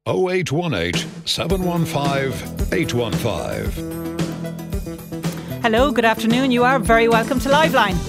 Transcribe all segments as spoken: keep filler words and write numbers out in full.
oh eight one eight, seven one five, eight one five. Hello, good afternoon. You are very welcome to Liveline.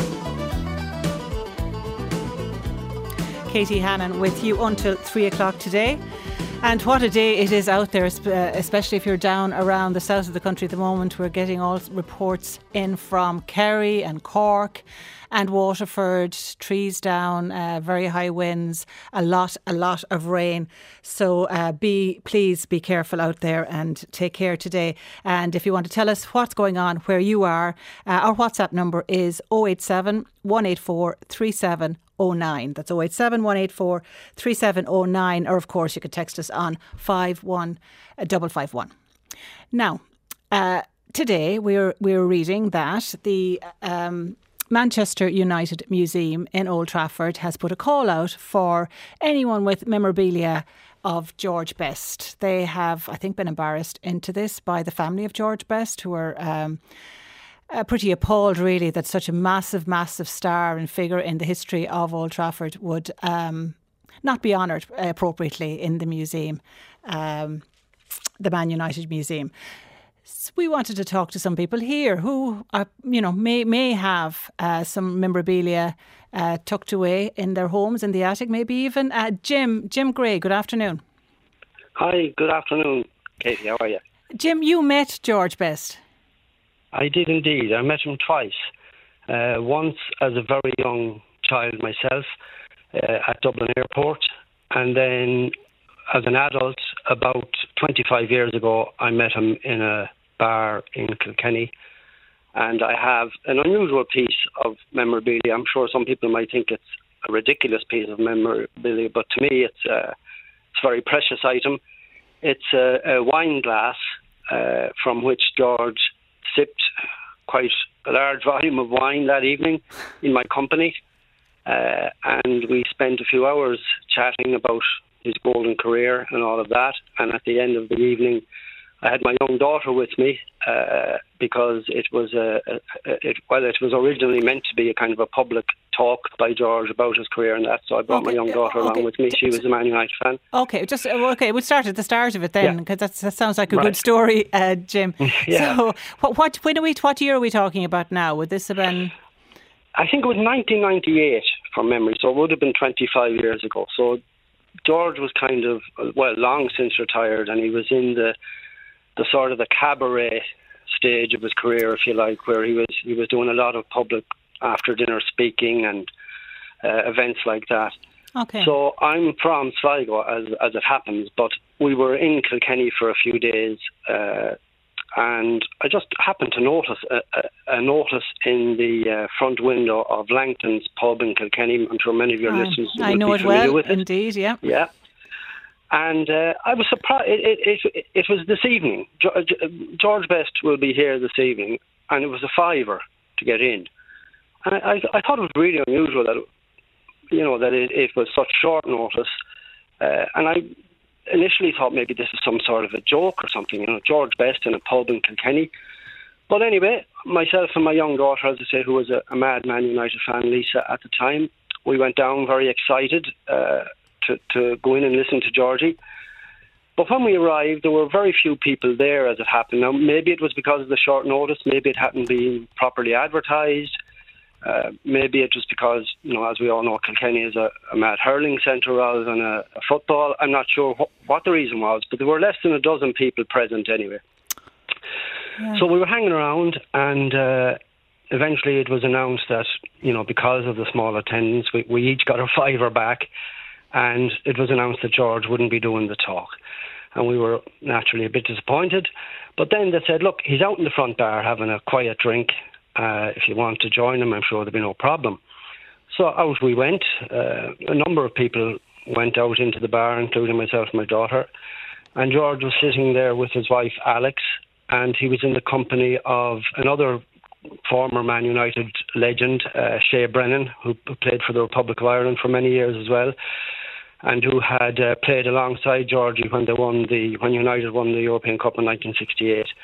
Katie Hannon with you until three o'clock today. And what a day it is out there, especially if you're down around the south of the country at the moment. We're getting all reports in from Kerry and Cork and Waterford, trees down, uh, very high winds, a lot, a lot of rain. So uh, be please be careful out there and take care today. And if you want to tell us what's going on where you are, uh, our WhatsApp number is oh eight seven, one eight four, three seven oh nine. That's oh eight seven, one eight four, three seven oh nine. Or of course you could text us on five one five five one. Now, uh, today we're we're reading that the um, Manchester United Museum in Old Trafford has put a call out for anyone with memorabilia of George Best. They have, I think, been embarrassed into this by the family of George Best, who are um, uh, pretty appalled, really, that such a massive, massive star and figure in the history of Old Trafford would um, not be honoured appropriately in the museum, um, the Man United Museum. So we wanted to talk to some people here who, are, you know, may may have uh, some memorabilia uh, tucked away in their homes, in the attic, maybe even. Uh, Jim, Jim Gray, good afternoon. Hi, good afternoon, Katie. How are you? Jim, you met George Best. I did indeed. I met him twice. Uh, once as a very young child myself uh, at Dublin Airport, and then as an adult about twenty-five years ago, I met him in a bar in Kilkenny, and I have an unusual piece of memorabilia. I'm sure some people might think it's a ridiculous piece of memorabilia, but to me it's a, it's a very precious item. It's a, a wine glass uh, from which George sipped quite a large volume of wine that evening in my company, uh, and we spent a few hours chatting about his golden career and all of that. And at the end of the evening, I had my young daughter with me uh, because it was a, a, a it, well, it was originally meant to be a kind of a public talk by George about his career and that. So I brought okay. my young daughter okay. along with me. She was a Man United fan. Okay, just okay. We'll start at the start of it then, because yeah. that sounds like a right. good story, uh, Jim. yeah. So, what what when are we? What year are we talking about now? Would this have been? I think it was nineteen ninety-eight from memory. So it would have been twenty-five years ago. So George was kind of, well, long since retired, and he was in the the sort of the cabaret stage of his career, if you like, where he was he was doing a lot of public after dinner speaking and uh, events like that. Okay. So I'm from Sligo, as as it happens, but we were in Kilkenny for a few days, uh, and I just happened to notice a, a, a notice in the uh, front window of Langton's pub in Kilkenny. I'm sure many of your uh, listeners I will know be it familiar well, with it. Indeed, yeah. Yeah. And uh, I was surprised. It, it, it, it was this evening. George Best will be here this evening, and it was a fiver to get in. And I, I, I thought it was really unusual that, you know, that it, it was such short notice. Uh, and I initially thought maybe this is some sort of a joke or something. You know, George Best in a pub in Kilkenny. But anyway, myself and my young daughter, as I say, who was a, a mad Man United fan, Lisa, at the time, we went down very excited. Uh, To, to go in and listen to Georgie. But when we arrived, there were very few people there, as it happened. Now, maybe it was because of the short notice, maybe it hadn't been properly advertised, uh, maybe it was because, you know, as we all know, Kilkenny is a, a mad hurling centre rather than a, a football. I'm not sure wh- what the reason was, but there were less than a dozen people present anyway. Yeah. So we were hanging around, and uh, eventually it was announced that, you know, because of the small attendance, we, we each got a fiver back. And it was announced that George wouldn't be doing the talk. And we were naturally a bit disappointed. But then they said, look, he's out in the front bar having a quiet drink. Uh, if you want to join him, I'm sure there'll be no problem. So out we went. Uh, a number of people went out into the bar, including myself and my daughter. And George was sitting there with his wife, Alex. And he was in the company of another former Man United legend, uh, Shea Brennan, who played for the Republic of Ireland for many years as well, and who had uh, played alongside Georgie when they won the when United won the European Cup in nineteen sixty-eight.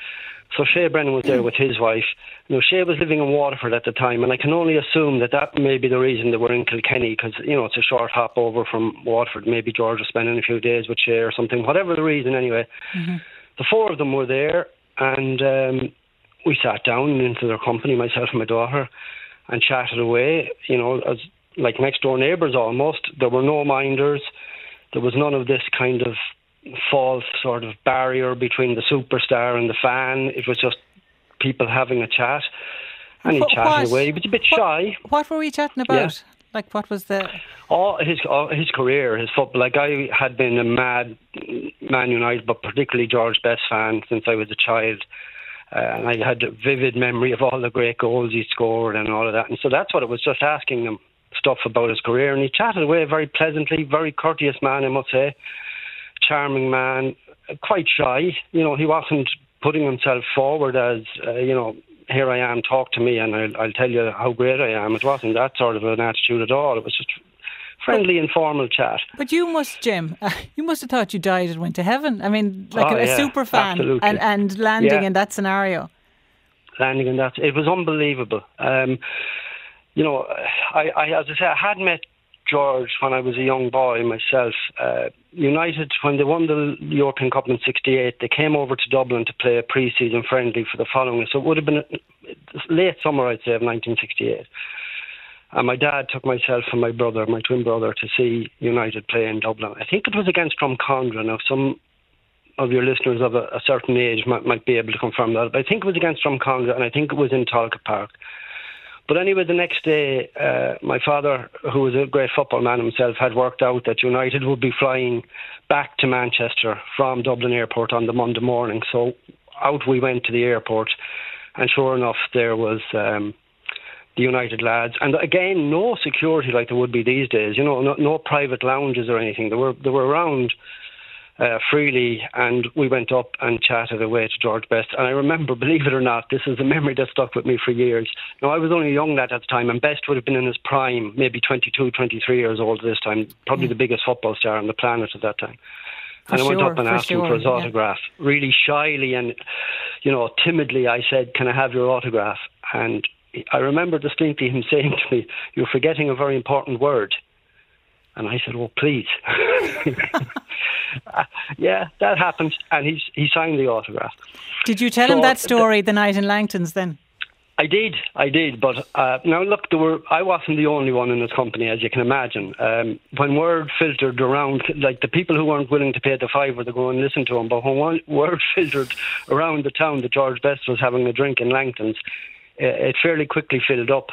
So Shea Brennan was there with his wife. You know, Shea was living in Waterford at the time, and I can only assume that that may be the reason they were in Kilkenny, because, you know, it's a short hop over from Waterford. Maybe George was spending a few days with Shea or something, whatever the reason anyway. Mm-hmm. The four of them were there, and um, we sat down into their company, myself and my daughter, and chatted away, you know, as like next door neighbours almost. There were no minders. There was none of this kind of false sort of barrier between the superstar and the fan. It was just people having a chat, and he what, chatted what, away. He was a bit what, shy. What were we chatting about? Yeah. Like, what was the... Oh, his oh, his career, his football. Like, I had been a mad Man United, but particularly George Best fan since I was a child. Uh, and I had a vivid memory of all the great goals he scored and all of that. And so that's what it was, just asking him stuff about his career. And he chatted away very pleasantly, very courteous man, I must say. Charming man, quite shy. You know, he wasn't putting himself forward as, uh, you know, here I am, talk to me and I'll, I'll tell you how great I am. It wasn't that sort of an attitude at all. It was just friendly, but, informal chat. But you must, Jim, uh, you must have thought you died and went to heaven. I mean, like oh, a, a yeah, super fan and, and landing yeah. in that scenario. Landing in that, it was unbelievable. Um, you know, I, I, as I say, I had met George when I was a young boy myself. Uh, United, when they won the European Cup in sixty-eight, they came over to Dublin to play a pre-season friendly for the following. So it would have been late summer, I'd say, of nineteen sixty-eight. And my dad took myself and my brother, my twin brother, to see United play in Dublin. I think it was against Drumcondra. Now, some of your listeners of a, a certain age might, might be able to confirm that. But I think it was against Drumcondra, and I think it was in Tolka Park. But anyway, the next day, uh, my father, who was a great football man himself, had worked out that United would be flying back to Manchester from Dublin Airport on the Monday morning. So out we went to the airport, and sure enough, there was um, the United lads. And again, no security like there would be these days. You know, no, no private lounges or anything. They were they were around Uh, freely, and we went up and chatted away to George Best. And I remember, believe it or not, this is a memory that stuck with me for years. Now, I was only a young lad at the time, and Best would have been in his prime, maybe twenty-two, twenty-three years old at this time, probably mm. the biggest football star on the planet at that time. For and I went sure, up and for asked sure, him for his yeah. autograph. Really shyly and, you know, timidly, I said, "Can I have your autograph?" And I remember distinctly him saying to me, "You're forgetting a very important word." And I said, "Oh, please." uh, yeah, that happened. And he, he signed the autograph. Did you tell so, him that story the night in Langton's then? I did, I did. But uh, now, look, there were, I wasn't the only one in this company, as you can imagine. Um, when word filtered around, like the people who weren't willing to pay the fiver to go and listen to him, but when one, word filtered around the town that George Best was having a drink in Langton's, it, it fairly quickly filled up.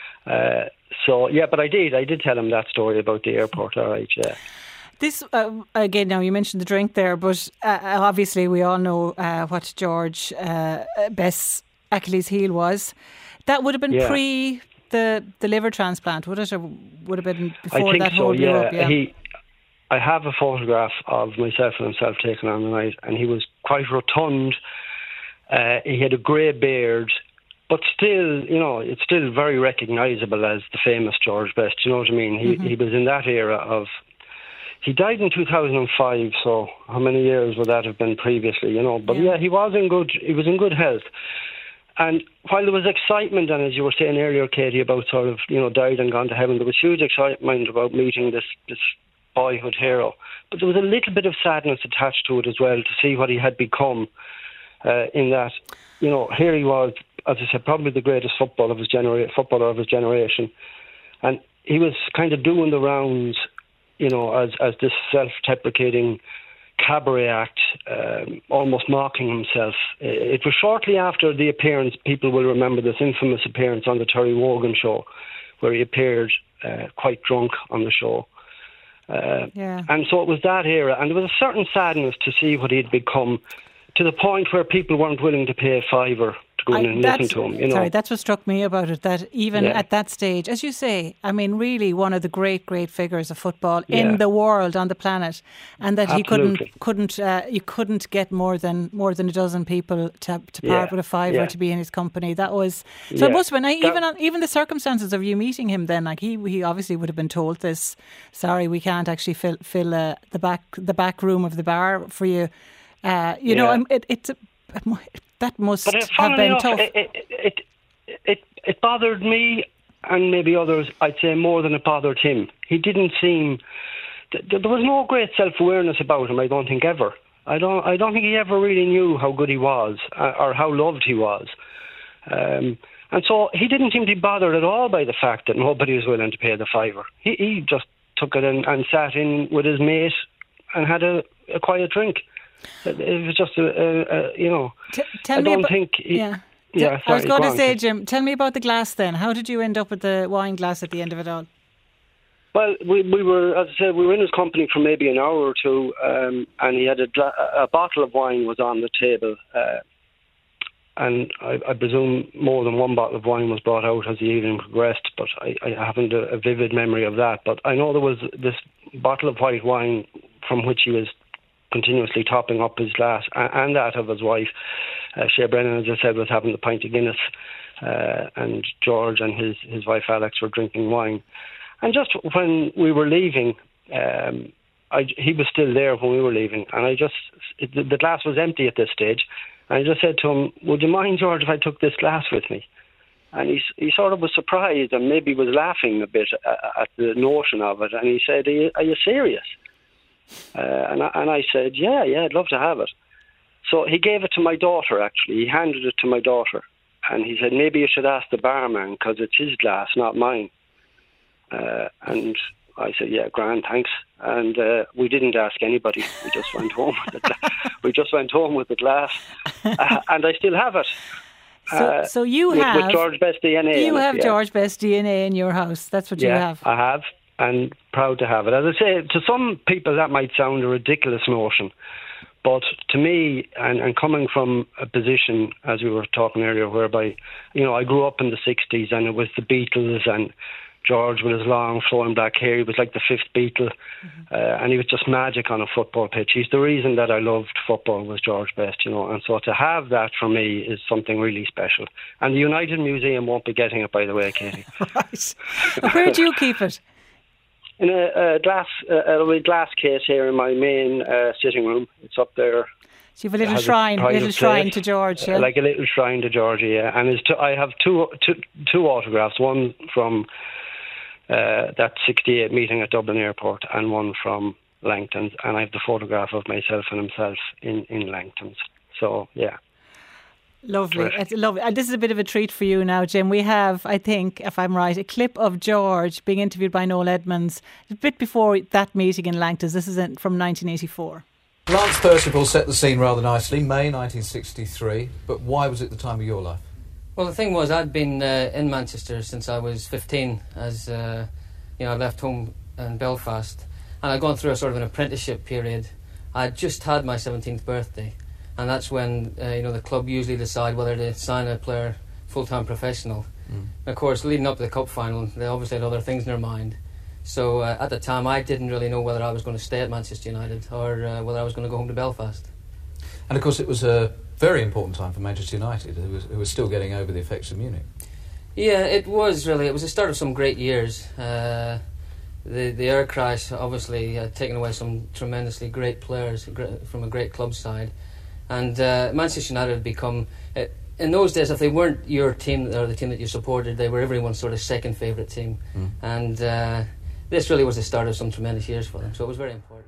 Uh, So, yeah, but I did. I did tell him that story about the airport, all right, yeah. This, uh, again, now you mentioned the drink there, but uh, obviously we all know uh, what George uh, Best's Achilles heel was. That would have been yeah. pre the, the liver transplant, would it? Or would have been before I think that so, whole blew yeah. up? Yeah. He, I have a photograph of myself and himself taken on the night, and he was quite rotund. Uh, he had a grey beard. But still, you know, it's still very recognisable as the famous George Best. You know what I mean? He mm-hmm. he was in that era of... He died in two thousand five, so how many years would that have been previously, you know? But yeah, yeah he was in good he was in good health. And while there was excitement, and as you were saying earlier, Katie, about sort of, you know, died and gone to heaven, there was huge excitement about meeting this, this boyhood hero. But there was a little bit of sadness attached to it as well, to see what he had become uh, in that, you know, here he was, as I said, probably the greatest football of his genera- footballer of his generation. And he was kind of doing the rounds, you know, as, as this self-deprecating cabaret act, um, almost mocking himself. It was shortly after the appearance, people will remember this infamous appearance on the Terry Wogan show, where he appeared uh, quite drunk on the show. Uh, yeah. And so it was that era. And there was a certain sadness to see what he had become, to the point where people weren't willing to pay a fiver to go in I, and listen to him. You know? Sorry, that's what struck me about it, that even yeah. at that stage, as you say, I mean, really one of the great, great figures of football yeah. in the world, on the planet, and that Absolutely. he couldn't, couldn't, uh, you couldn't get more than more than a dozen people to, to part yeah. with a fiver yeah. to be in his company. That was so. Yeah. It must have been that, even on, even the circumstances of you meeting him. Then, like he he obviously would have been told this. Sorry, we can't actually fill fill uh, the back the back room of the bar for you. Uh, you yeah. know, it, it's a, that must but uh, have been enough, tough. It, it, it, it, it bothered me and maybe others, I'd say, more than it bothered him. He didn't seem... There was no great self-awareness about him, I don't think, ever. I don't I don't think he ever really knew how good he was uh, or how loved he was. Um, and so he didn't seem to be bothered at all by the fact that nobody was willing to pay the fiver. He, he just took it and, and sat in with his mate and had a, a quiet drink. It, it was just, a, a, a you know, T- tell I me don't about, think... He, yeah. yeah, I was sorry, going go to on. say, Jim, tell me about the glass then. How did you end up with the wine glass at the end of it all? Well, we we were, as I said, we were in his company for maybe an hour or two, um, and he had a, a bottle of wine was on the table, uh, and I, I presume more than one bottle of wine was brought out as the evening progressed, but I, I haven't a, a vivid memory of that. But I know there was this bottle of white wine from which he was continuously topping up his glass, and, and that of his wife. Uh, Shea Brennan, as I said, was having the pint of Guinness, uh, and George and his, his wife Alex were drinking wine. And just when we were leaving, um, I, he was still there when we were leaving, and I just, it, the, the glass was empty at this stage, and I just said to him, would you mind, George, if I took this glass with me? And he, he sort of was surprised and maybe was laughing a bit at, at the notion of it, and he said, are you, are you serious? Uh, and, I, and I said, yeah, yeah, I'd love to have it. So he gave it to my daughter, actually. He handed it to my daughter, and he said, maybe you should ask the barman, because it's his glass, not mine. Uh, and I said, yeah, grand, thanks. And uh, we didn't ask anybody. We just went home with the gla- we just went home with the glass, uh, and I still have it. So, Uh, so you with, have with George Best D N A. You in have it, yeah. George Best D N A in your house. That's what yeah, you have. I have, and proud to have it. As I say, to some people that might sound a ridiculous notion, but to me, and, and coming from a position, as we were talking earlier, whereby, you know, I grew up in the sixties, and it was the Beatles and George with his long flowing black hair. He was like the fifth Beatle, mm-hmm. uh, and he was just magic on a football pitch. He's the reason that I loved football, was George Best, you know. And so to have that for me is something really special. And the United Museum won't be getting it, by the way, Katie. Right. Where do you keep it? In a, a glass, uh, a glass case here in my main uh, sitting room. It's up there. So you have a little shrine, a little shrine to George, yeah? Uh, like a little shrine to George, yeah. And it's t- I have two, two, two autographs. One from Uh, that sixty-eight meeting at Dublin Airport, and one from Langton's, and I have the photograph of myself and himself in, in Langton's. So, yeah. Lovely. It's lovely. And this is a bit of a treat for you now, Jim. We have, I think, if I'm right, a clip of George being interviewed by Noel Edmonds a bit before that meeting in Langton's. This is in, from nineteen eighty-four. Lance Percival set the scene rather nicely, May nineteen sixty-three, but why was it the time of your life? Well, the thing was, I'd been uh, in Manchester since I was fifteen, as uh, you know, I left home in Belfast, and I'd gone through a sort of an apprenticeship period. I'd just had my seventeenth birthday, and that's when uh, you know, the club usually decide whether to sign a player full-time professional. Mm. Of course, leading up to the cup final, they obviously had other things in their mind. So uh, at the time, I didn't really know whether I was going to stay at Manchester United or uh, whether I was going to go home to Belfast. And of course, it was a very important time for Manchester United, who was, who was still getting over the effects of Munich. Yeah, it was really. It was the start of some great years. Uh, the the air crash obviously had taken away some tremendously great players from a great club side, and uh, Manchester United had become, uh, in those days, if they weren't your team or the team that you supported, they were everyone's sort of second favourite team, mm. and uh, this really was the start of some tremendous years for them. So it was very important.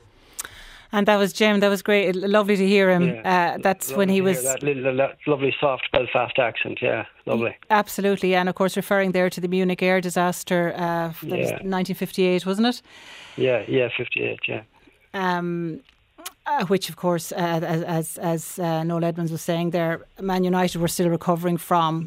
And that was Jim. That was great. Lovely to hear him. Yeah. Uh, that's lovely when he to was... Hear that little, that lovely soft Belfast accent, yeah. Lovely. Absolutely. And of course referring there to the Munich air disaster. Uh, that yeah. was nineteen fifty-eight, wasn't it? Yeah, yeah, fifty-eight, yeah. Um, uh, which of course, uh, as as, as uh, Noel Edmonds was saying there, Man United were still recovering from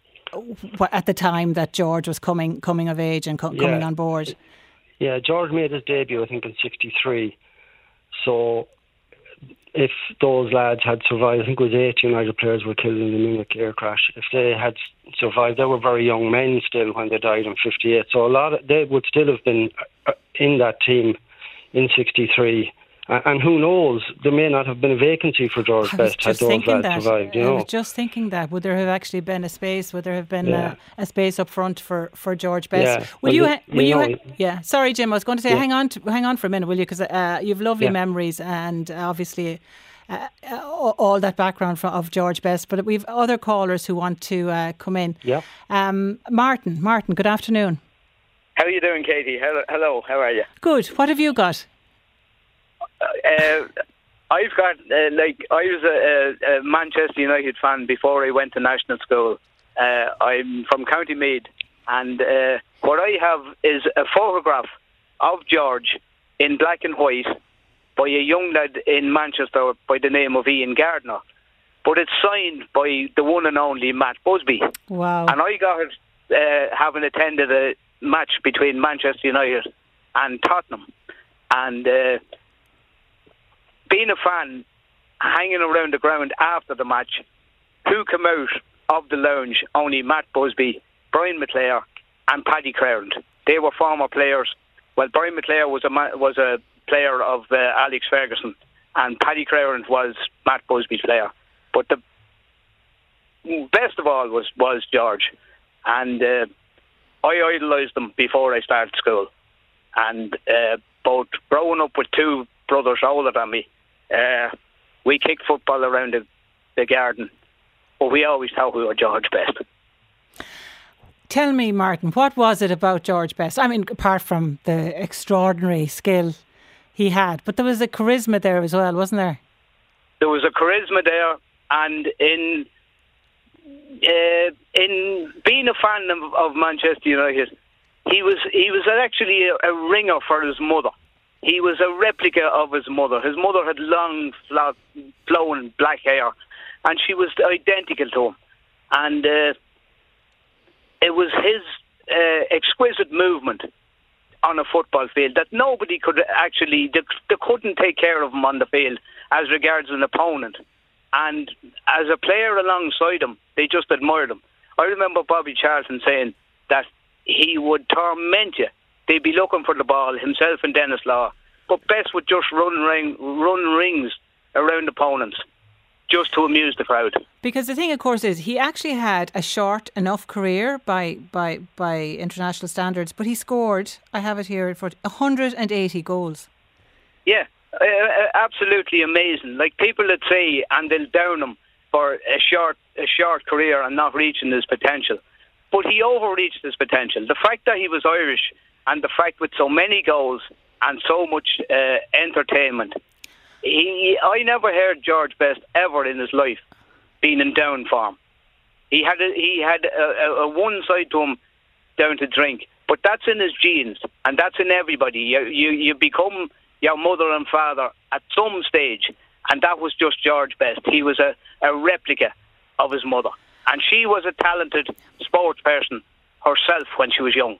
at the time that George was coming coming of age and co- yeah. coming on board. Yeah, George made his debut, I think, in sixty-three. So if those lads had survived, I think it was eight United players were killed in the Munich air crash. If they had survived, they were very young men still when they died in fifty-eight. So a lot of, they would still have been in that team in sixty-three. And who knows, there may not have been a vacancy for George Best had those lads that. survived. You know? I was just thinking that. Would there have actually been a space? Would there have been yeah. a, a space up front for, for George Best? Yeah. Will well, you? the, Ha- will you? know, Ha- yeah. Sorry, Jim. I was going to say, yeah. hang on, to, hang on for a minute, will you? Because uh, you have lovely yeah. memories, and obviously uh, all that background from, of George Best. But we've other callers who want to uh, come in. Yeah. Um, Martin, Martin, good afternoon. How are you doing, Katie? Hello, hello. How are you? Good. What have you got? Uh, I've got, uh, like, I was a, a, a Manchester United fan before I went to national school. Uh, I'm from County Meath, and uh, what I have is a photograph of George in black and white by a young lad in Manchester by the name of Ian Gardner. But it's signed by the one and only Matt Busby. Wow. And I got it uh, having attended a match between Manchester United and Tottenham. And uh, being a fan, hanging around the ground after the match, who came out of the lounge? Only Matt Busby, Brian McClare and Paddy Crowland. They were former players. Well, Brian McClare was a was a player of uh, Alex Ferguson, and Paddy Crowland was Matt Busby's player. But the best of all was, was George. And uh, I idolised him before I started school. And uh, both growing up with two brothers older than me, uh, we kicked football around the, the garden, but we always thought we were George Best. Tell me, Martin, what was it about George Best? I mean, apart from the extraordinary skill he had, but there was a charisma there as well, wasn't there? There was a charisma there, and in uh, in being a fan of, of Manchester United, he was he was actually a, a ringer for his mother. He was a replica of his mother. His mother had long, flat, flowing black hair, and she was identical to him. And uh, it was his uh, exquisite movement on a football field that nobody could actually, they, they couldn't take care of him on the field as regards an opponent. And as a player alongside him, they just admired him. I remember Bobby Charlton saying that he would torment you. They'd be looking for the ball, himself and Dennis Law, but Best would just run ring, run rings around opponents just to amuse the crowd. Because the thing, of course, is he actually had a short enough career by by by international standards, but he scored, I have it here, for one hundred eighty goals. Yeah, uh, absolutely amazing. Like, people that say, and they'll down him for a short a short career and not reaching his potential. But he overreached his potential. The fact that he was Irish, and the fact with so many goals and so much uh, entertainment, he, I never heard George Best ever in his life being in down form. He had a, he had a, a, a one side to him down to drink, but that's in his genes, and that's in everybody. You, you you become your mother and father at some stage, and that was just George Best. He was a, a replica of his mother, and she was a talented sports person herself when she was young.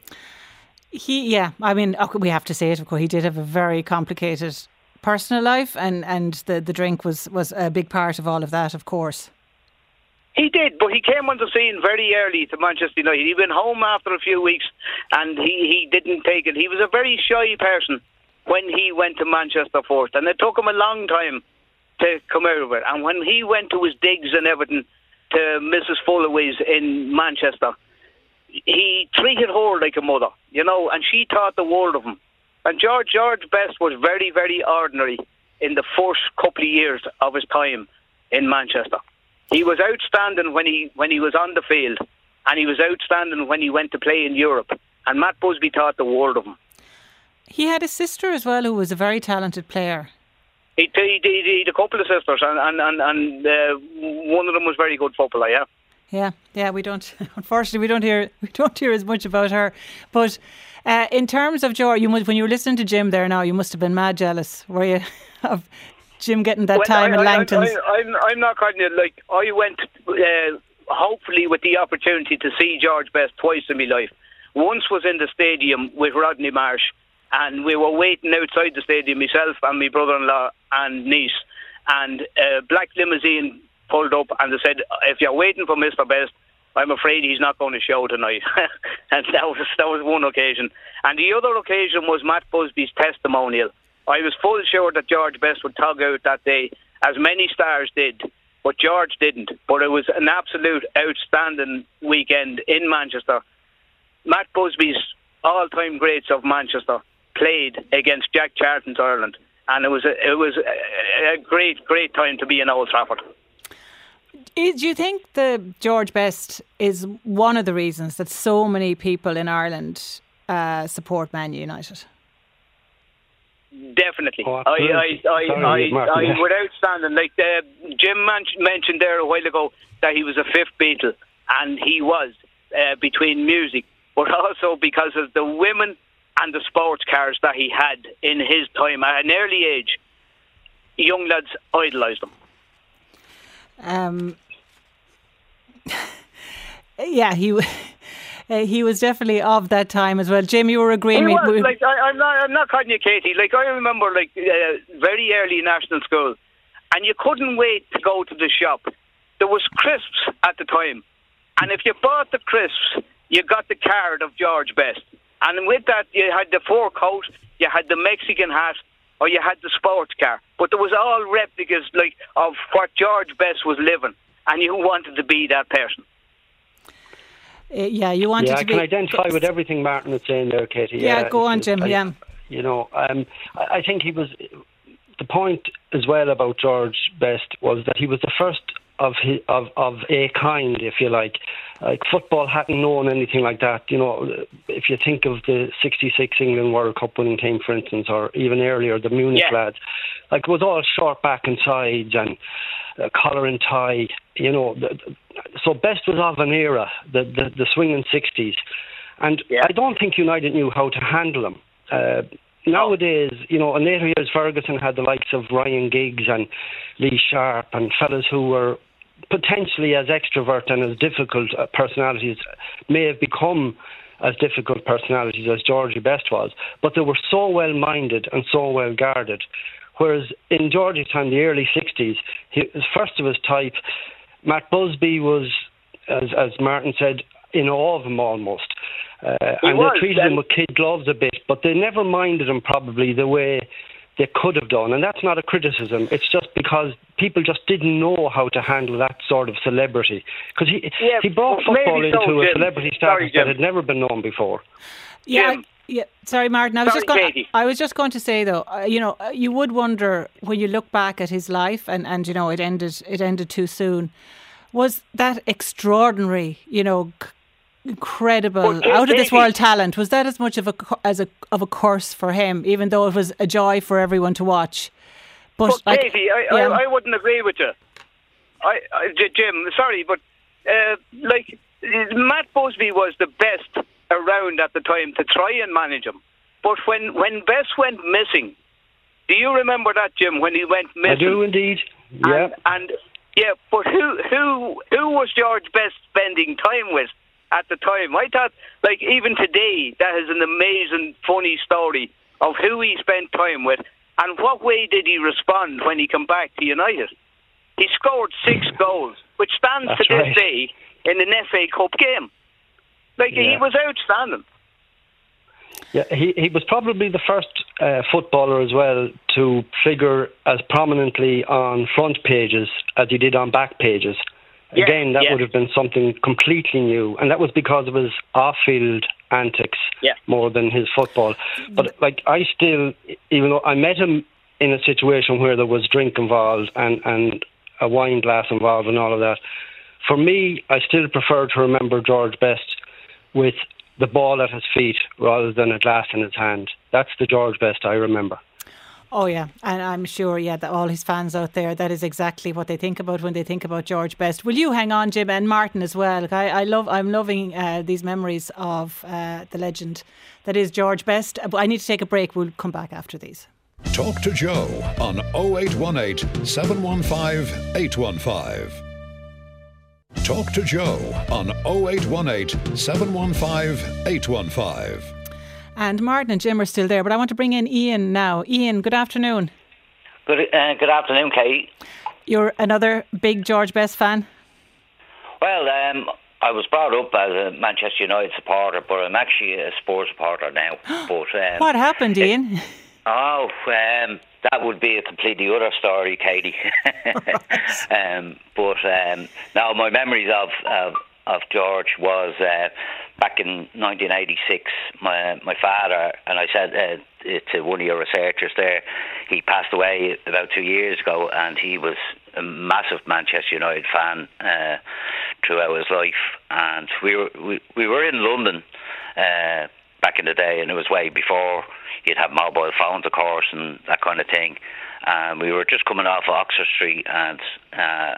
He, yeah, I mean, we have to say it, of course, he did have a very complicated personal life, and, and the, the drink was, was a big part of all of that, of course. He did, but he came on the scene very early to Manchester United. He went home after a few weeks, and he, he didn't take it. He was a very shy person when he went to Manchester first, and it took him a long time to come out of it. And when he went to his digs and everything to Missus Fullaway's in Manchester, he treated her like a mother, you know, and she taught the world of him. And George George Best was very, very ordinary in the first couple of years of his time in Manchester. He was outstanding when he when he was on the field, and he was outstanding when he went to play in Europe. And Matt Busby taught the world of him. He had a sister as well who was a very talented player. He he, he, he had a couple of sisters, and and and, and uh, one of them was very good footballer. Yeah. Yeah, yeah. We don't. Unfortunately, we don't hear we don't hear as much about her. But uh, in terms of George, you must, when you were listening to Jim there now, you must have been mad jealous, were you, of Jim getting that well, time I, in Langton's? I, I, I'm I'm not kidding you. Like, I went uh, hopefully with the opportunity to see George Best twice in my life. Once was in the stadium with Rodney Marsh, and we were waiting outside the stadium, myself and my brother-in-law and niece, and a black limousine pulled up, and they said, if you're waiting for Mister Best, I'm afraid he's not going to show tonight. And that was that was one occasion. And the other occasion was Matt Busby's testimonial. I was full sure that George Best would tug out that day, as many stars did, but George didn't. But it was an absolute outstanding weekend in Manchester. Matt Busby's all-time greats of Manchester played against Jack Charlton's Ireland. and it was a, it was a, a great, great time to be in Old Trafford. Do you think the George Best is one of the reasons that so many people in Ireland uh, support Man United? Definitely. Oh, I, I, I, Sorry, I, Martin, I, yeah. without standing, like uh, Jim man- mentioned there a while ago that he was a fifth Beatle, and he was uh, between music, but also because of the women and the sports cars that he had in his time at an early age. Young lads idolised him. Um, yeah, he uh, he was definitely of that time as well. Jim, you were agreeing. He was, with, like, I, I'm not, I'm not calling you Katie. Like, I remember, like, uh, very early national school, and you couldn't wait to go to the shop. There was crisps at the time, and if you bought the crisps, you got the card of George Best, and with that, you had the fur coat, you had the Mexican hat, or you had the sports car, but there was all replicas, like, of what George Best was living, and you wanted to be that person. uh, yeah, you wanted yeah, to I be. can identify with everything Martin is saying there, Katie. Yeah, Yeah, go on, it's- Jim. I- yeah. You know, um, I I think he was. The point as well about George Best was that he was the first of his, of of a kind, if you like. Like football hadn't known anything like that. You know, if you think of the sixty-six England World Cup winning team, for instance, or even earlier the Munich Yeah. lads, like it was all short back and sides and uh, collar and tie. You know, the, the, so Best was of an era, the the, the swinging sixties, and Yeah. I don't think United knew how to handle him. Uh, Nowadays, you know, in later years, Ferguson had the likes of Ryan Giggs and Lee Sharp and fellas who were potentially as extrovert and as difficult uh, personalities, may have become as difficult personalities as Georgie Best was, but they were so well-minded and so well-guarded. Whereas in Georgie's time, the early sixties, he was first of his type. Matt Busby was, as, as Martin said, in awe of him almost. Uh, and was, they treated and- him with kid gloves a bit, but they never minded him probably the way they could have done. And that's not a criticism. It's just because people just didn't know how to handle that sort of celebrity. Because he, Yeah, he brought well, football maybe so, into a Jim. celebrity status Sorry, that Jim. had never been known before. Yeah, Jim. yeah. Sorry, Martin. I was Sorry, just going. Katie. I was just going to say though, uh, you know, uh, you would wonder when you look back at his life, and, and you know, it ended. It ended too soon. Was that extraordinary? You know, c- incredible, Well, Katie- out of this world talent. Was that as much of a cu- as a of a curse for him, even though it was a joy for everyone to watch? But But like, Katie, I, yeah. I, I wouldn't agree with you. I, I J- Jim, sorry, but uh, like Matt Busby was the best around at the time to try and manage him. But when when Best went missing, do you remember that, Jim? When he went missing, I do indeed. Yeah. and, and yeah, but who who who was George Best spending time with at the time? I thought, like, even today, that is an amazing, funny story of who he spent time with and what way did he respond when he came back to United. He scored six goals, which stands That's to this right. day in an F A Cup game. Like, he Yeah. was outstanding. Yeah, he, he was probably the first uh, footballer as well to figure as prominently on front pages as he did on back pages. Yeah, Again, that yeah. would have been something completely new, and that was because of his off-field antics Yeah. more than his football. But like, I still, even though I met him in a situation where there was drink involved and, and a wine glass involved and all of that, for me, I still prefer to remember George Best with the ball at his feet rather than a glass in his hand. That's the George Best I remember. Oh yeah, and I'm sure, yeah, that all his fans out there, that is exactly what they think about when they think about George Best. Will you hang on, Jim, and Martin as well? Like, I, I love, I'm loving uh, these memories of uh, the legend that is George Best. But I need to take a break. We'll come back after these. Talk to Joe on oh eight one eight, seven one five, eight one five. Talk to Joe on oh eight one eight, seven one five, eight one five. And Martin and Jim are still there, but I want to bring in Ian now. Ian, good afternoon. Good, uh, good afternoon, Kate. You're another big George Best fan? Well, um, I was brought up as a Manchester United supporter, but I'm actually a Spurs supporter now. But um, What happened, Ian? Oh, um, that would be a completely other story, Katie. um, but um, now my memories of, of of George was uh, back in nineteen eighty-six. My my father, and I said uh, to one of your researchers there, he passed away about two years ago, and he was a massive Manchester United fan uh, throughout his life. And we were we, we were in London uh, back in the day, and it was way before you'd have mobile phones, of course, and that kind of thing. And we were just coming off Oxford Street, and uh,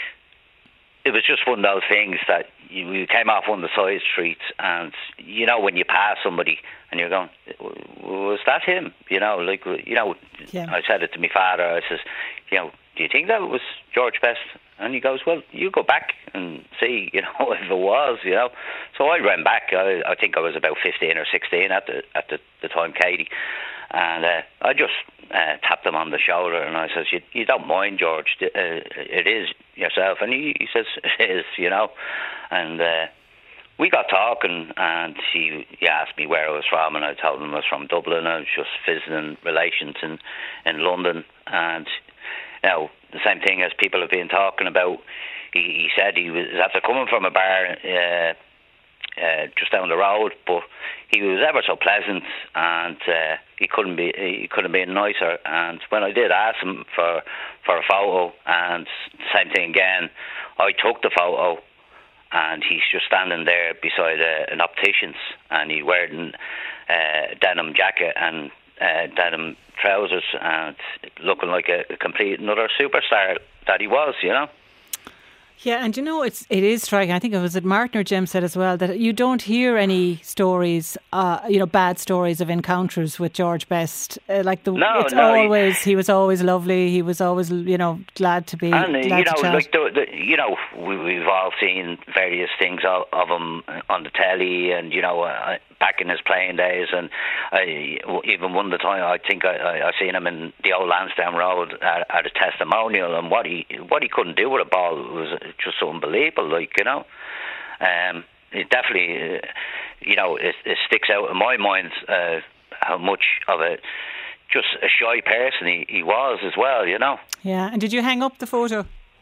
it was just one of those things that you, we came off one of the side streets, and you know when you pass somebody and you're going, was that him? You know, like you know, yeah. I said it to my father. I says, you know, do you think that was George Best? And he goes, well, you go back and see, you know, if it was, you know. So I ran back. I, I think I was about fifteen or sixteen at the at the, the time, Katie, and uh, I just uh, tapped him on the shoulder and I says, you, you don't mind, George? Uh, it is yourself. And he, he says, it is, you know. And uh, we got talking, and he, he asked me where I was from, and I told him I was from Dublin. I was just visiting relations in, in London. And now, the same thing as people have been talking about, he, he said he was after coming from a bar uh, uh, just down the road, but he was ever so pleasant, and uh, he couldn't be he couldn't be nicer. And when I did ask him for for a photo, and same thing again, I took the photo, and he's just standing there beside a, an optician's, and he wearing a denim jacket and uh, denim trousers, and looking like a, a complete another superstar that he was, you know. Yeah, and you know, it's it is striking. I think it was at Martin or Jim said as well that you don't hear any stories, uh, you know, bad stories of encounters with George Best. Uh, like the, no, it's no, always he, he was always lovely. He was always, you know, glad to be. And glad you know, to chat. like the, the, you know, we, we've all seen various things of, of him on the telly, and you know, uh, back in his playing days, and I, even one of the time I think I, I, I seen him in the old Lansdowne Road at, at a testimonial, and what he what he couldn't do with a ball was just unbelievable, like, you know. Um, it definitely, uh, you know, it, it sticks out in my mind uh, how much of a just a shy person he, he was as well, you know. Yeah, and did you hang up the photo?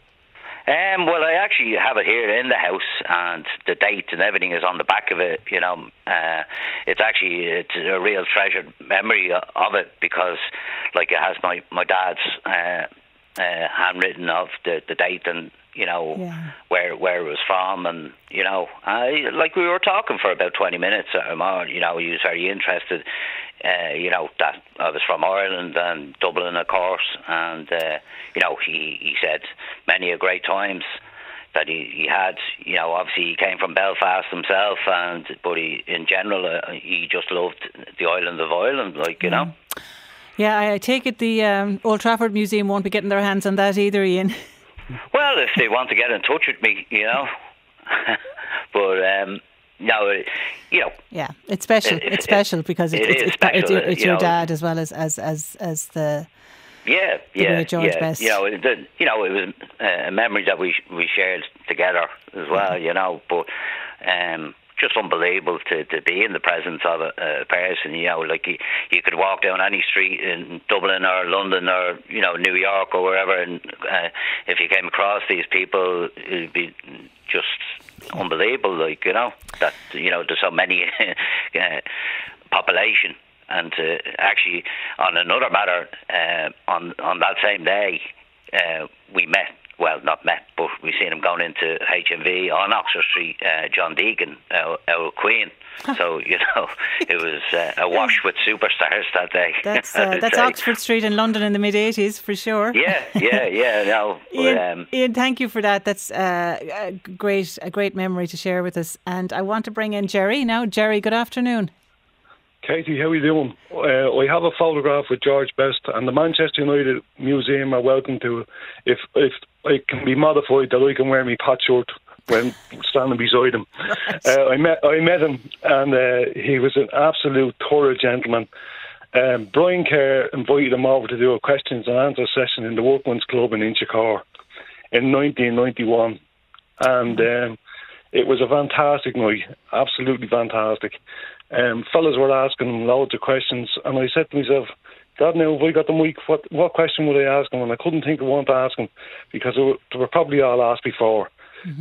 Um, well, I actually have it here in the house, and the date and everything is on the back of it. You know, uh, it's actually it's a real treasured memory of it, because, like, it has my my dad's uh, uh, handwritten of the, the date and, you know, yeah. where where it was from, and you know, I like we were talking for about twenty minutes or more. You know, he was very interested. Uh, you know, that I was from Ireland and Dublin, of course, and uh, you know, he, he said many a great times that he, he had. You know, obviously he came from Belfast himself, and but he, in general, uh, he just loved the island of Ireland, like, you know. Yeah, I take it the um, Old Trafford Museum won't be getting their hands on that either, Ian. Well, if they want to get in touch with me, you know, but. Um, No, you know. Yeah, it's special. It, it, it's special because it, it it's, is it's, special, it's your, it's you your know, dad as well as as as, as the yeah the yeah great George yeah. Best. You know, the, you know, it was a memory that we we shared together as well. You know, but um, just unbelievable to, to be in the presence of a, a person. You know, like you, you could walk down any street in Dublin or London or, you know, New York or wherever, and uh, if you came across these people, it'd be just unbelievable, like, you know, that, you know, there's so many uh, population. And uh, actually, on another matter, uh, on on that same day, uh, we met, well, not met, but we seen him going into H M V on Oxford Street, uh, John Deegan, our, our Queen. So, you know, it was uh, a wash with superstars that day. That's uh, that's Oxford Street in London in the mid eighties, for sure. Yeah, yeah, yeah. No, Ian, um, Ian, thank you for that. That's uh, a great, a great memory to share with us. And I want to bring in Jerry now. Jerry, good afternoon. Katie, how are you doing? Uh, I have a photograph with George Best, and the Manchester United Museum are welcome to, if if it can be modified, that I can wear my pot shirt when standing beside him. Right. Uh, I met I met him, and uh, he was an absolute thorough gentleman. Um, Brian Kerr invited him over to do a questions and answer session in the Workman's Club in Inchicore in nineteen ninety-one, and um, it was a fantastic night, absolutely fantastic. Um, fellas were asking him loads of questions, and I said to myself, God, now if I got the mic, what, what question would I ask him? And I couldn't think of one to ask him, because they were, they were probably all asked before. Mm-hmm.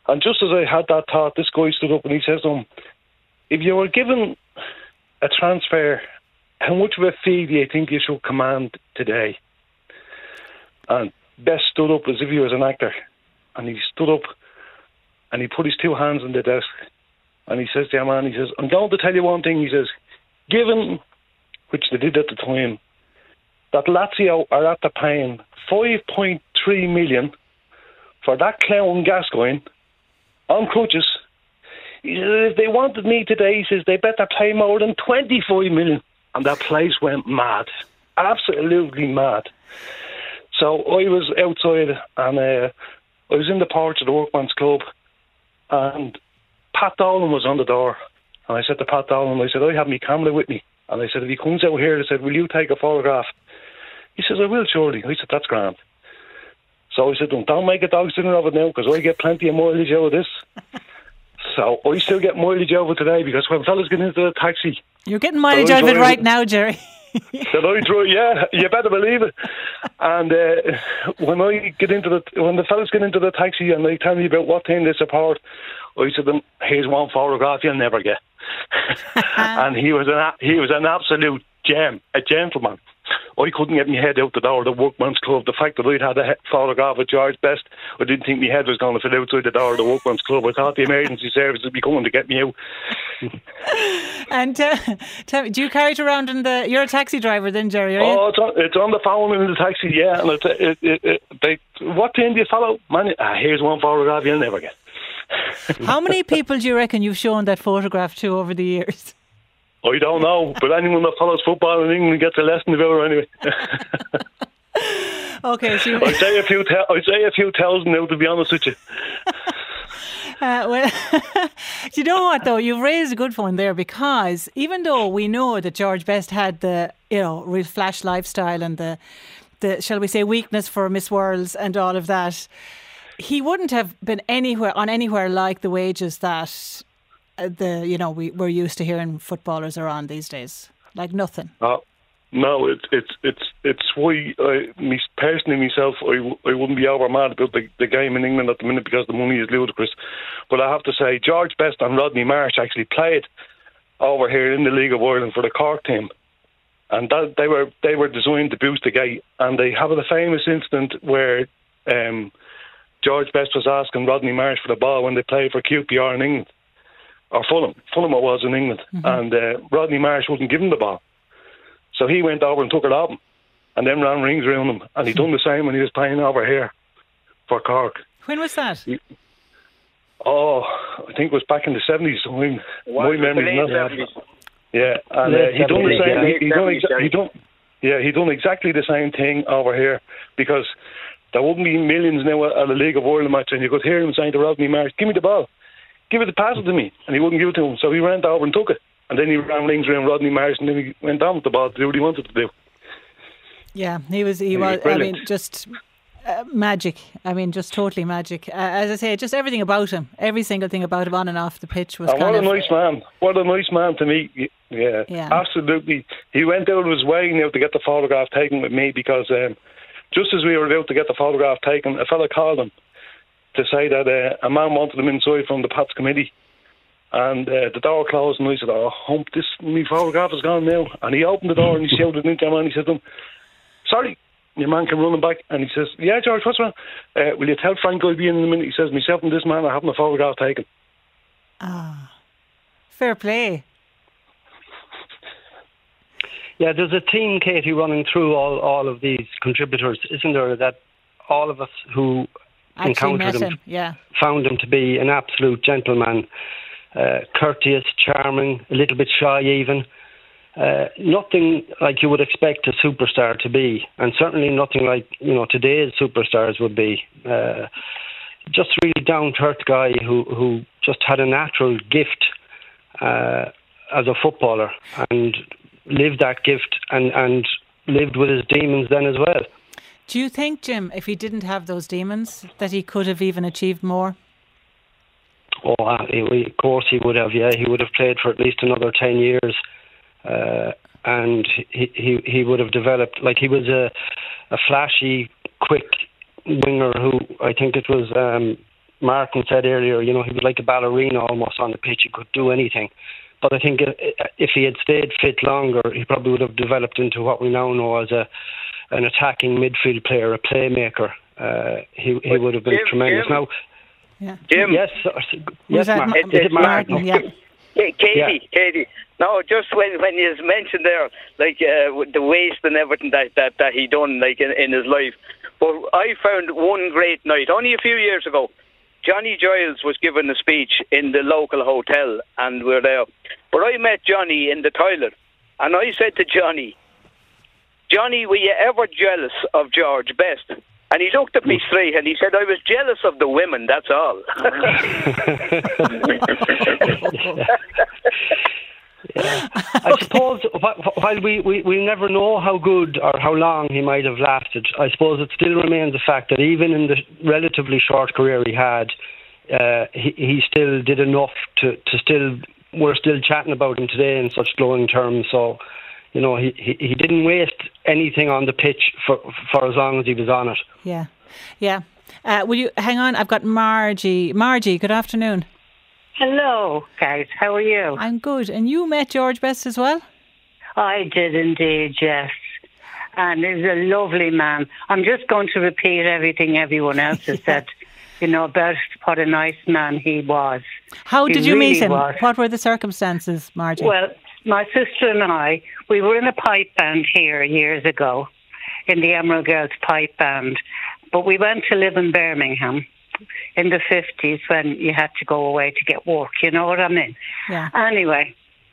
And just as I had that thought, this guy stood up and he says to him, if you were given a transfer, how much of a fee do you think you should command today? And Best stood up as if he was an actor. And he stood up and he put his two hands on the desk. And he says to him, man, he says, I'm going to tell you one thing. He says, given, which they did at the time, that Lazio are after paying five point three million for that clown Gascoigne on crutches. He says, if they wanted me today, he says, they better pay more than twenty-five million. And that place went mad. Absolutely mad. So I was outside and uh, I was in the porch of the Workman's Club and Pat Dolan was on the door. And I said to Pat Dolan, I said, I have my camera with me. And I said, if he comes out here, I said, will you take a photograph? He says, I will, surely. I said, that's grand. So I said, don't make a dog's dinner of it now, because I get plenty of mileage out of this. So I still get mileage out of it today, because when fellas get into the taxi... You're getting mileage out of it right now, Jerry. Did I try? Yeah, you better believe it. And uh, when I get into the... When the fellas get into the taxi and they tell me about what team they support, I said to them, here's one photograph you'll never get. And he was an he was an absolute gem, a gentleman. I couldn't get my head out the door of the Workman's Club. The fact that I'd had a photograph of George Best, I didn't think my head was going to fit outside the door of the Workman's Club. I thought the emergency service would be coming to get me out. And uh, tell me, do you carry it around in the... You're a taxi driver then, Jerry, are you? Oh, it's on, it's on the phone in the taxi, yeah. And it's, it, it, it, they, what team do you follow? Man, ah, here's one photograph you'll never get. How many people do you reckon you've shown that photograph to over the years? I don't know, but anyone that follows football in England gets a lesson about it anyway. Okay, so you... I'd say a few. Te- I'd say a few thousand now, to be honest with you. Uh, well, you know what though? You've raised a good point there, because even though we know that George Best had the, you know, real flash lifestyle and the, the shall we say, weakness for Miss Worlds and all of that, he wouldn't have been anywhere on anywhere like the wages that uh, the you know we we're used to hearing footballers are on these days. Like nothing. Uh, no, it's it's it's it's why I, me personally myself, I, I wouldn't be over mad about the, the game in England at the minute, because the money is ludicrous. But I have to say, George Best and Rodney Marsh actually played over here in the League of Ireland for the Cork team, and that they were they were designed to boost the gate. And they have a famous incident where. Um, George Best was asking Rodney Marsh for the ball when they played for Q P R in England, or Fulham. Fulham it was in England. Mm-hmm. And uh, Rodney Marsh wouldn't give him the ball. So he went over and took it off him, and then ran rings around him. And he done the same when he was playing over here for Cork. When was that? He, oh, I think it was back in the seventies. So my my memory's not that. Yeah, and uh, he done the same. He, he, done exa- he done, yeah, he done exactly the same thing over here, because there wouldn't be millions now at a League of Ireland match, and you could hear him saying to Rodney Marsh, give me the ball, give it the pass it to me, and he wouldn't give it to him, so he ran over and took it, and then he ran rings around Rodney Marsh, and then he went down with the ball to do what he wanted to do. Yeah, he was, he, he was, was I mean, just uh, magic. I mean, just totally magic. Uh, as I say, just everything about him, every single thing about him on and off the pitch was and kind what of... a nice man. What a nice man to meet. Yeah, yeah, absolutely. He went out of his way now to get the photograph taken with me, because... Um, just as we were about to get the photograph taken, a fella called him to say that uh, a man wanted him inside from the Pats committee. And uh, the door closed, and I said, oh, hump, this, my photograph is gone now. And he opened the door and he shouted into him, and he said to him, sorry, your man came running back. And he says, yeah, George, what's wrong? Uh, will you tell Frank I'll be in in a minute? He says, myself and this man are having a photograph taken. Ah, fair play. Yeah, there's a theme, Katie, running through all, all of these contributors, isn't there, that all of us who Actually encountered him, him yeah. found him to be an absolute gentleman, uh, courteous, charming, a little bit shy even. Uh, nothing like you would expect a superstar to be, and certainly nothing like, you know, today's superstars would be. Uh, just really down-to-earth guy who, who just had a natural gift uh, as a footballer, and lived that gift and, and lived with his demons then as well. Do you think, Jim, if he didn't have those demons, that he could have even achieved more? Oh, uh, he, of course he would have, yeah. He would have played for at least another ten years. Uh, and he, he he would have developed, like he was a, a flashy, quick winger who, I think it was um, Martin said earlier, you know, he was like a ballerina almost on the pitch. He could do anything. But I think if he had stayed fit longer, he probably would have developed into what we now know as a an attacking midfield player, a playmaker. Uh, he he would have been Jim, tremendous. Jim, now, yeah. Jim, yes, yes, that, Martin. It, Is it Martin? Martin, yeah. Hey, Katie, yeah. Katie. No, just when when you mentioned there, like uh, with the waste and everything that, that, that he done, like in, in his life. But I found one great night only a few years ago. Johnny Giles was given a speech in the local hotel, and we were there. But I met Johnny in the toilet, and I said to Johnny, "Johnny, were you ever jealous of George Best?" And he looked at me straight and he said, "I was jealous of the women, that's all." Yeah. I suppose while we, we, we never know how good or how long he might have lasted, I suppose it still remains a fact that even in the relatively short career he had, uh, he, he still did enough to, to still, we're still chatting about him today in such glowing terms. So, you know, he, he, he didn't waste anything on the pitch for, for as long as he was on it. Yeah, yeah. Uh, will you hang on? I've got Margie. Margie, good afternoon. Hello, guys. How are you? I'm good. And you met George Best as well? I did indeed, yes. And he's a lovely man. I'm just going to repeat everything everyone else has said, you know, about what a nice man he was. How he did you really meet him? was. What were the circumstances, Margie? Well, my sister and I, we were in a pipe band here years ago, in the Emerald Girls pipe band. But we went to live in Birmingham in the fifties when you had to go away to get work, you know what I mean? Yeah. Anyway,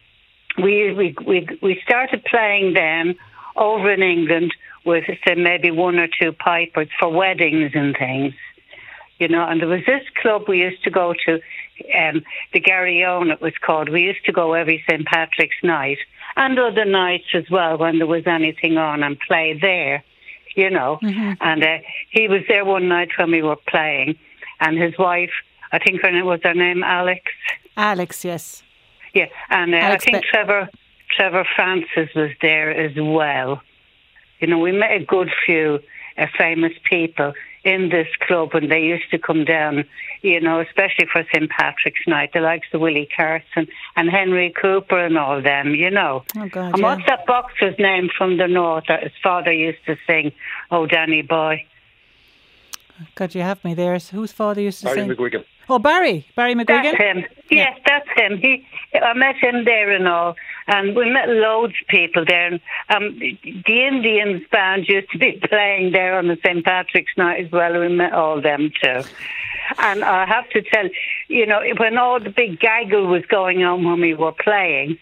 we we we we started playing then over in England with, say, maybe one or two pipers for weddings and things, you know, and there was this club we used to go to, um, the Garryowen it was called. We used to go every Saint Patrick's night and other nights as well when there was anything on and play there, you know. Mm-hmm. And uh, he was there one night when we were playing. And his wife, I think her name was her name Alex. Alex, yes. Yeah, and uh, I think Be- Trevor Trevor Francis was there as well. You know, we met a good few uh, famous people in this club, and they used to come down, you know, especially for Saint Patrick's Night, the likes of Willie Carson and Henry Cooper and all them, you know. Oh, God, and yeah. what's that boxer's name from the north that his father used to sing, "Oh, Danny Boy"? God, you have me there. So whose father used to Barry sing? McGuigan. Oh, Barry. Barry McGuigan? That's him. Yes, yeah. That's him. He, I met him there and all. And we met loads of people there. And, um, the Indians band used to be playing there on the Saint Patrick's Night as well. We met all them too. And I have to tell, you know, when all the big gaggle was going on when we were playing,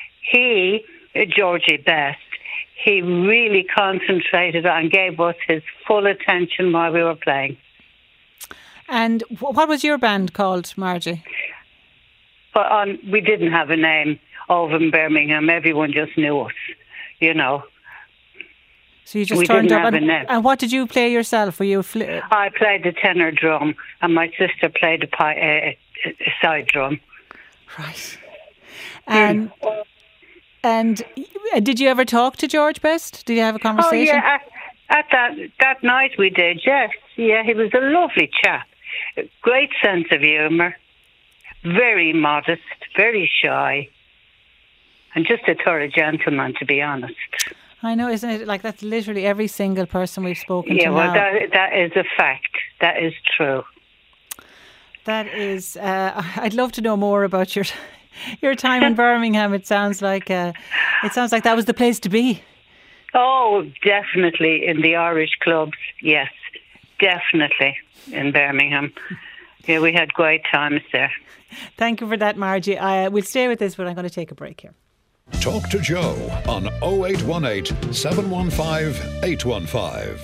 he, Georgie Best, he really concentrated and gave us his full attention while we were playing. And what was your band called, Margie? But on, we didn't have a name over in Birmingham. Everyone just knew us, you know. So you just we turned didn't up. have And, a name. and what did you play yourself? Were you? Fl- I played the tenor drum, and my sister played the pi- uh, uh, side drum. Right. And mm. and did you ever talk to George Best? Did you have a conversation? Oh yeah, at, at that that night we did. Yes, yeah, he was a lovely chap. Great sense of humour, very modest, very shy, and just a thorough gentleman, to be honest. I know, isn't it? Like, that's literally every single person we've spoken yeah, to well, now. that, that is a fact. That is true. That is, uh, I'd love to know more about your your time in Birmingham. It sounds like uh, it sounds like that was the place to be. Oh, definitely in the Irish clubs. Yes, definitely in Birmingham. Yeah, we had great times there. Thank you for that, Margie. I, we'll stay with this, but I'm going to take a break here. Talk to Joe on oh eight one eight, seven one five, eight one five.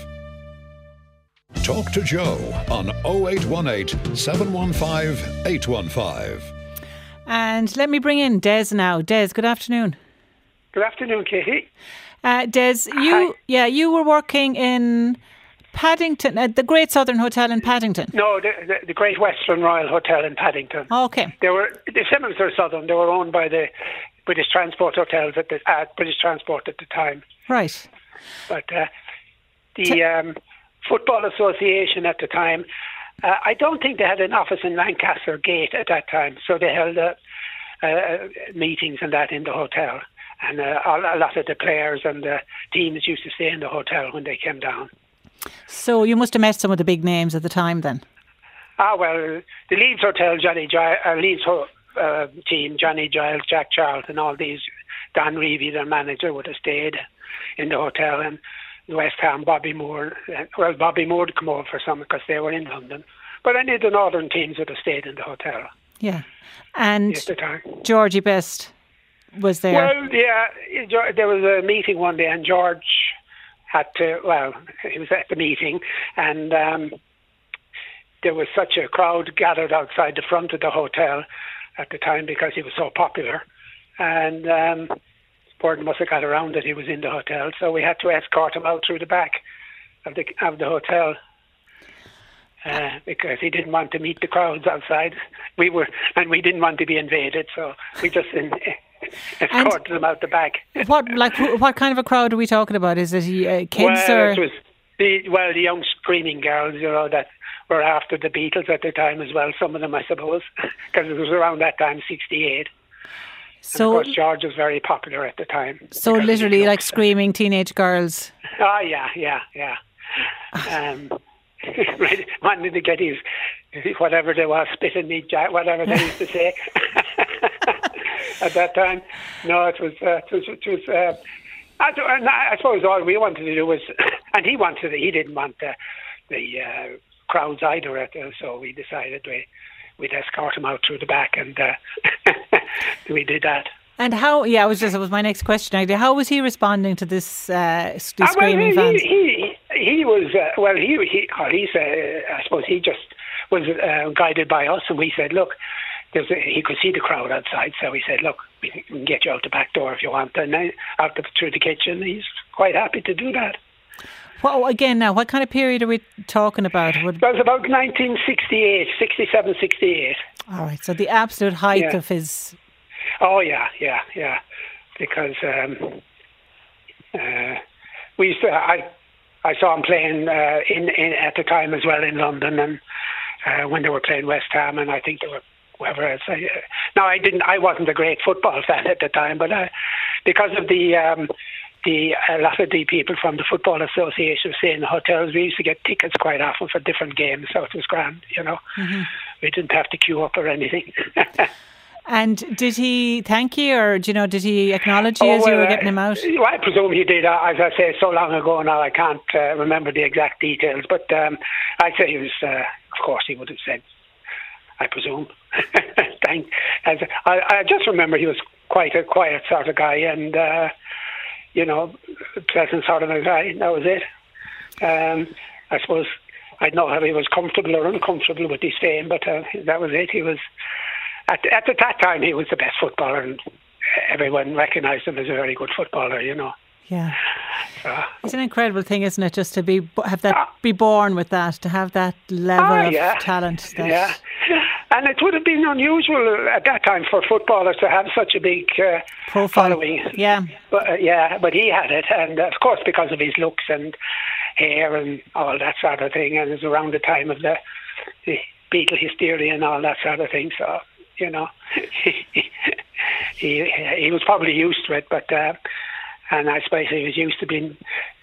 Talk to Joe on oh eight one eight, seven one five, eight one five. And let me bring in Des now. Des, good afternoon. Good afternoon, Katie. Uh, Des, you Hi. yeah, you were working in Paddington, at the Great Southern Hotel in Paddington. No, the, the, the Great Western Royal Hotel in Paddington. Oh, okay. They were the similar to Southern. They were owned by the British Transport Hotels at the uh, British Transport at the time. Right. But uh, the um, Football Association at the time Uh, I don't think they had an office in Lancaster Gate at that time, so they held uh, uh, meetings and that in the hotel. And uh, a lot of the players and the teams used to stay in the hotel when they came down. So you must have met some of the big names at the time then? Ah, well, the Leeds Hotel, Johnny Giles, uh, Leeds uh, team, Johnny Giles, Jack Charlton, all these, Dan Reevy, their manager, would have stayed in the hotel. And West Ham, Bobby Moore, uh, well, Bobby Moore would come over for some because they were in London. But any of the northern teams would have stayed in the hotel. Yeah. And at the time. Georgie Best was there? Well, yeah, there was a meeting one day and George had to, well, he was at the meeting and um, there was such a crowd gathered outside the front of the hotel at the time because he was so popular. And um, word must have got around that he was in the hotel, so we had to escort him out through the back of the, of the hotel. Uh, because he didn't want to meet the crowds outside. We were, and we didn't want to be invaded, so we just in, escorted them out the back. What, like, what kind of a crowd are we talking about? Is it uh, kids well, or? It was the, well, the young screaming girls, you know, that were after the Beatles at the time as well. Some of them, I suppose, because it was around that time, sixty-eight. So, and of course, George was very popular at the time. So literally, like screaming teenage girls. Oh yeah, yeah, yeah. Um, Right, wanted to get his whatever there was, spit in me, whatever they used to say at that time. No, it was, uh, it was, it was uh, I, I suppose all we wanted to do was, and he wanted, he didn't want the, the uh, crowds either, at, uh, so we decided we, we'd escort him out through the back, and uh, we did that. And how, yeah, it was just, that was my next question actually. How was he responding to this, uh, these screaming uh, well, he, fans? He, he, he was, uh, well, he, he, or he's, uh, I suppose he just was uh, guided by us, and we said, look, there's a, he could see the crowd outside, so we said, look, we can get you out the back door if you want, and then out the, through the kitchen. He's quite happy to do that. Well, again, now, what kind of period are we talking about? Would... It was about nineteen sixty-eight, sixty-seven, sixty-eight. All right, so the absolute height yeah. of his... Oh, yeah, yeah, yeah. Because um, uh, we used to, I, I saw him playing uh, in, in at the time as well in London, and uh, when they were playing West Ham, and I think they were whoever else. I, uh, now, I didn't. I wasn't a great football fan at the time, but uh, because of the um, the a lot of the people from the Football Association were staying in the hotels, we used to get tickets quite often for different games, so it was grand. You know, mm-hmm. We didn't have to queue up or anything. And did he thank you, or do you know, did he acknowledge you oh, as well, you were getting him out? Well, I presume he did. As I say, so long ago now, I can't uh, remember the exact details. But um, I'd say he was. Uh, of course, he would have said. I presume. Thank. As I, I just remember, he was quite a quiet sort of guy, and uh, you know, pleasant sort of a guy. That was it. Um, I suppose I'd know how he was comfortable or uncomfortable with his fame, but uh, that was it. He was. At, at that time, he was the best footballer, and everyone recognised him as a very good footballer, you know. Yeah. So, it's an incredible thing, isn't it, just to be have that uh, be born with that, to have that level uh, of yeah. talent. That yeah. And it would have been unusual at that time for footballers to have such a big uh, profile. Following. Yeah. But, uh, yeah, but he had it, and of course because of his looks and hair and all that sort of thing, and it was around the time of the, the Beatle hysteria and all that sort of thing, so... You know, he, he he was probably used to it, but uh, and I suppose he was used to being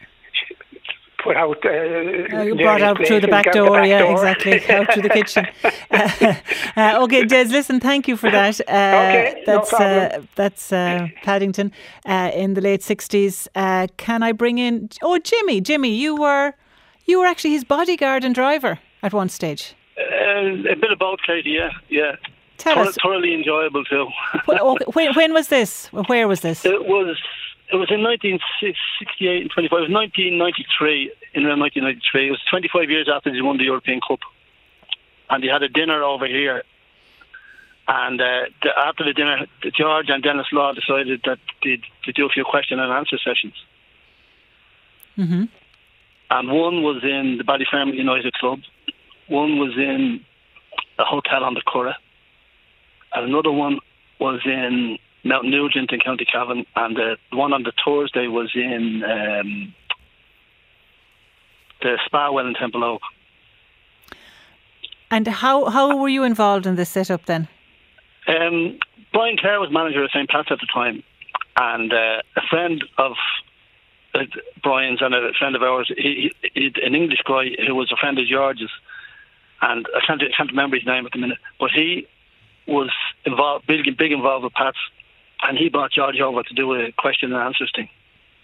put out. Uh, uh, brought out through the back door, the back yeah, door. Exactly, out through the kitchen. Uh, uh, okay, Des, listen, thank you for that. Uh, okay, that's no problem. Uh, that's uh, Paddington uh, in the late sixties. Uh, can I bring in? Oh, Jimmy, Jimmy, you were you were actually his bodyguard and driver at one stage. Uh, a bit of both, Katie. Yeah, yeah. Tell Thor- us. Thoroughly enjoyable too. well, when, when was this? Where was this? It was it was in nineteen sixty-eight and twenty-five. It was nineteen ninety-three, in around nineteen ninety-three. It was twenty-five years after they won the European Cup. And they had a dinner over here. And uh, the, after the dinner, George and Dennis Law decided that they'd, they'd do a few question and answer sessions. Mm-hmm. And one was in the Ballyfermot United Club. One was in a hotel on the Curragh. And another one was in Mount Nugent in County Cavan, and the one on the Thursday was in um, the Spa Well in Temple Oak. And how, how were you involved in this setup then? Um, Brian Kerr was manager of Saint Pat's at the time, and uh, a friend of uh, Brian's and a friend of ours, he, he, an English guy who was a friend of George's, and I can't, I can't remember his name at the minute, but he was involved, big, big involved with Pat's, and he brought George over to do a question and answers thing.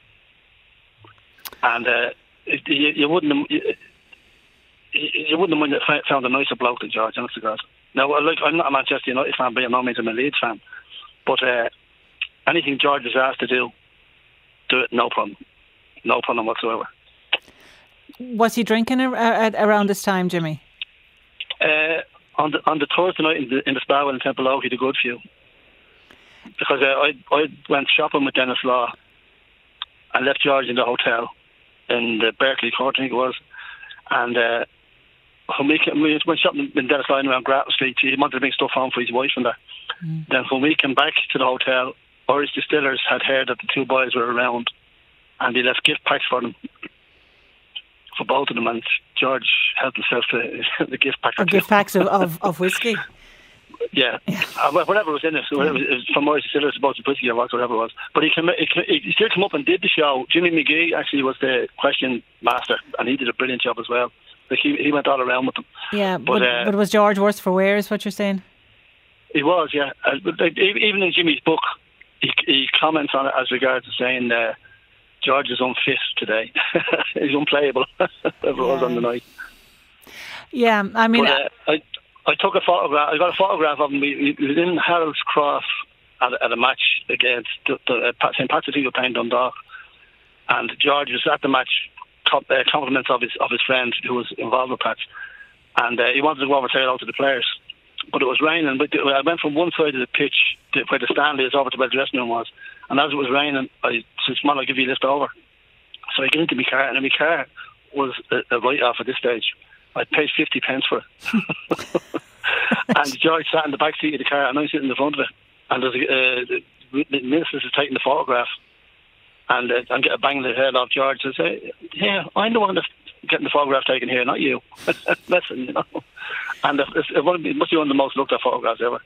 And uh, you, you wouldn't you, you wouldn't have found a nicer bloke than George, honest to God. Now, like, I'm not a Manchester United fan, by no means I'm a Leeds fan. But uh, anything George is asked to do, do it, no problem. No problem whatsoever. Was he drinking ar- ar- around this time, Jimmy? Uh, on the on the Thursday night in the, in the Spa in Temple Oak, he had a good few. Because uh, I I went shopping with Dennis Law and left George in the hotel in the Berkeley Court, I think it was. And uh, when we, came, we went shopping in Dennis Law around Grattan Street, he wanted to bring stuff home for his wife and that. Mm. Then when we came back to the hotel, Irish Distillers had heard that the two boys were around, and they left gift packs for them, for both of them, and George helped himself to the gift pack. Or gift packs of, of, of whiskey? Yeah, yeah. Uh, whatever was in it, so whatever, it was from Irish Distillers, about the whiskey or whatever it was. But he, came, he, he still came up and did the show. Jimmy McGee actually was the question master, and he did a brilliant job as well. Like he, he went all around with them. Yeah, but, but, uh, but was George worse for wear, is what you're saying? He was, yeah. Uh, but like, even in Jimmy's book, he, he comments on it as regards to saying uh, George is unfit today. He's unplayable. Whatever yeah. it was on the night. Yeah, I mean... But, uh, I, I took a photograph. I got a photograph of him. He, he was in Harold's Cross at, at a match against the, the, uh, Saint Patrick's. He was playing Dundalk, and George was at the match. Uh, compliments of his of his friend who was involved with Pats, and uh, he wanted to go over and say hello to the players, but it was raining. But I went from one side of the pitch to where the stand is over to where the dressing room was, and as it was raining, I said, "Man, I'll give you a lift over." So I get into my car, and my car was a, a write-off at this stage. I paid fifty pence for it. And George sat in the back seat of the car, and I'm sitting in the front of it. And there's a, uh, the ministers are taking the photograph, and uh, I'm getting banging the head off George. I say, "Yeah, I'm the one that's getting the photograph taken here, not you." Listen, you know. And it's, it must be one of the most looked at photographs ever.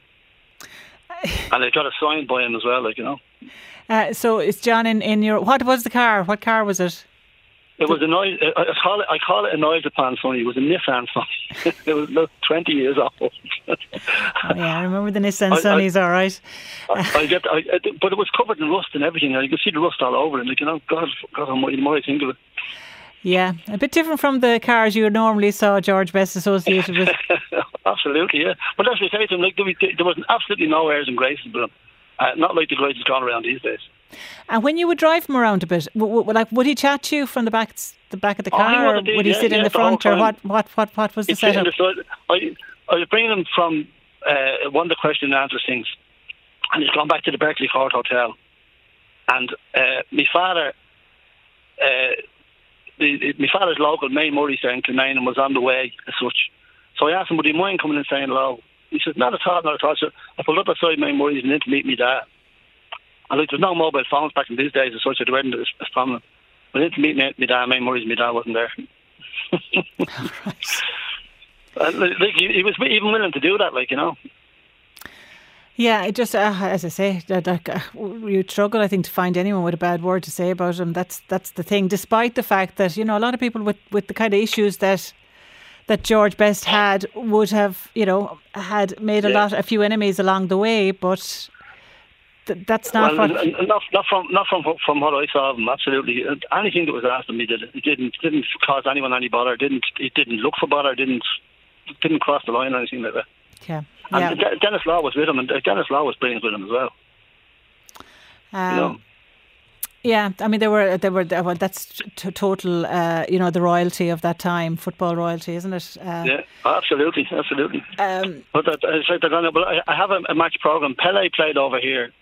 And they got it signed by him as well, like, you know. Uh, so it's John in, in your... What was the car? What car was it? It was a noise. I call it. I call it a Noisepan Sonny. It was a Nissan Sonny. It was look, twenty years old. Oh yeah, I remember the Nissan Sonnies. All right. I, I get, I, but it was covered in rust and everything. You could see the rust all over it. Like, you know, God, God Almighty, the more I think of it. Yeah, a bit different from the cars you normally saw George Best associated with. Absolutely, yeah. But as we say to him, like, there was, there was absolutely no airs and graces with him. Uh, not like the graces gone around these days. And when you would drive him around a bit, w- w- like would he chat to you from the back, the back of the car, oh, or did, would he yeah, sit yeah, in the front, the or what, what, what, what was the setup? The I, I was bringing him from uh, one of the question and answer things, and he's gone back to the Berkeley Court Hotel, and uh, my father, uh, the, the, my father's local, May Murray, saying Kilmaine, and was on the way as such. So I asked him, would he mind coming and saying hello? He said, not at all, not at all. So I pulled up outside May Murray's and in to meet me dad. And like, there's no mobile phones back in these days, as such, so they weren't as, as prominent. But in to meet me, my dad, May Murray's, my dad wasn't there. Right. And, like, he, he was even willing to do that, like, you know. Yeah, it just uh, as I say, that, uh, you struggle, I think, to find anyone with a bad word to say about him. That's that's the thing. Despite the fact that, you know, a lot of people with, with the kind of issues that that George Best had would have, you know, had made a yeah. lot, a few enemies along the way, but th- that's not well, what. Not, not from not from from what I saw of him. Absolutely, anything that was asked of me did it. It didn't didn't cause anyone any bother. Didn't it didn't look for bother. Didn't didn't cross the line or anything like that. Yeah. And yeah. Dennis Law was with him, and Dennis Law was brilliant with him as well. Um, you know? Yeah, I mean, they were, they were. Well, that's t- total, uh, you know, the royalty of that time, football royalty, isn't it? Uh, yeah, absolutely, absolutely. Um, but that, it's like they're gonna, but I have a, a match program. Pele played over here,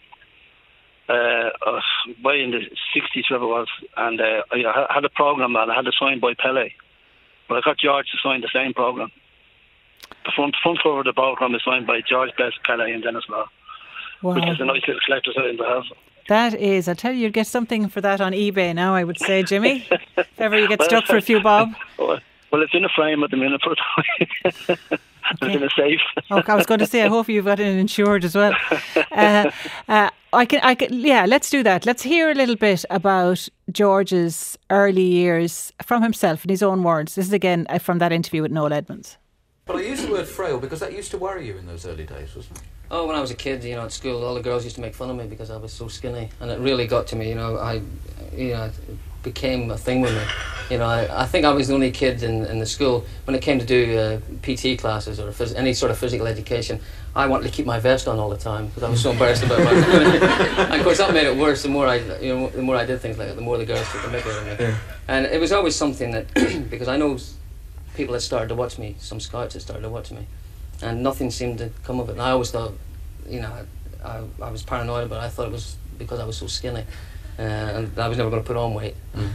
uh, uh, way in the sixties, whatever it was, and uh, I had a program and I had it signed by Pele, but I got George to sign the same program. The front front cover of the program is signed by George Best, Pele, and Dennis Law, wow. Which is a nice little collector's item to have. That is, I tell you, you'd get something for that on eBay now, I would say, Jimmy. If ever you get well, stuck for a few bob. Well, it's in a frame at the minute. and it's in a safe. Okay, I was going to say, I hope you've got it insured as well. Uh, uh, I can, I can, yeah, let's do that. Let's hear a little bit about George's early years from himself in his own words. This is again from that interview with Noel Edmonds. But I use the word frail because that used to worry you in those early days, wasn't it? Oh, when I was a kid, you know, at school, all the girls used to make fun of me because I was so skinny, and it really got to me. You know, I, you know, it became a thing with me. You know, I, I think I was the only kid in, in the school when it came to do uh, P T classes or phys- any sort of physical education. I wanted to keep my vest on all the time because I was so embarrassed about my. And of course, that made it worse. The more I, you know, the more I did things like that, the more the girls took the mick out of me. Yeah. And it was always something that because I know people that started to watch me, some scouts that started to watch me, and nothing seemed to come of it. And I always thought, you know, I, I was paranoid about it. I thought it was because I was so skinny, uh, and I was never going to put on weight. Mm.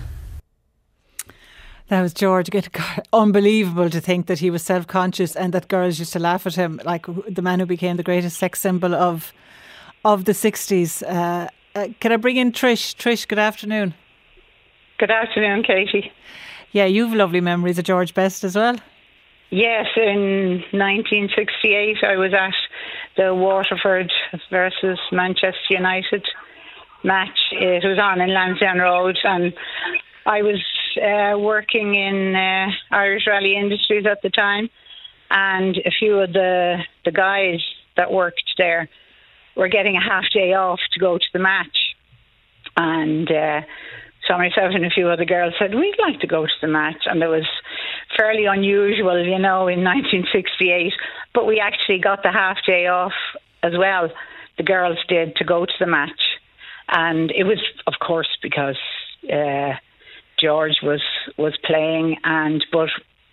That was George. Unbelievable to think that he was self-conscious and that girls used to laugh at him, like the man who became the greatest sex symbol of of the sixties. Uh, uh, can I bring in Trish? Trish, good afternoon. Good afternoon, Katie. Yeah, you've lovely memories of George Best as well. Yes, in nineteen sixty-eight I was at the Waterford versus Manchester United match. It was on in Lansdowne Road, and I was uh, working in uh, Irish Rally Industries at the time, and a few of the, the guys that worked there were getting a half day off to go to the match. And uh, so myself and a few other girls said, we'd like to go to the match. And it was fairly unusual, you know, in nineteen sixty-eight. But we actually got the half day off as well, the girls did, to go to the match. And it was, of course, because uh, George was, was playing. And but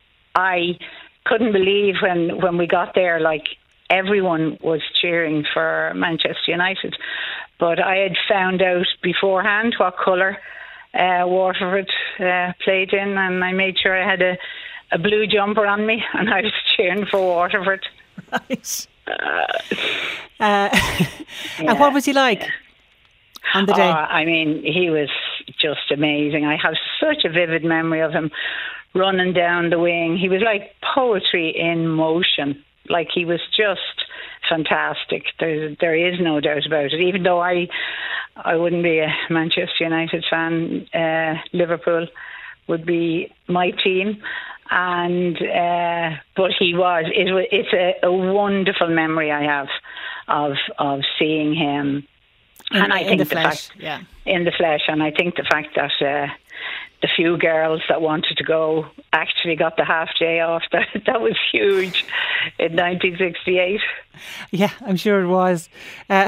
I couldn't believe when, when we got there, like, everyone was cheering for Manchester United. But I had found out beforehand what colour Uh, Waterford uh, played in, and I made sure I had a, a blue jumper on me, and I was cheering for Waterford. Right. Uh, uh, yeah, and what was he like yeah. on the day? Uh, I mean, he was just amazing. I have such a vivid memory of him running down the wing. He was like poetry in motion. Like, he was just fantastic. There, there is no doubt about it. Even though I, I wouldn't be a Manchester United fan, uh, Liverpool would be my team. And uh, but he was. It, it's a, a wonderful memory I have of of seeing him. In, and I in think the, the flesh, fact, yeah. in the flesh, and I think the fact that uh, the few girls that wanted to go actually got the half day off. That that was huge in nineteen sixty-eight. Yeah, I'm sure it was. Uh,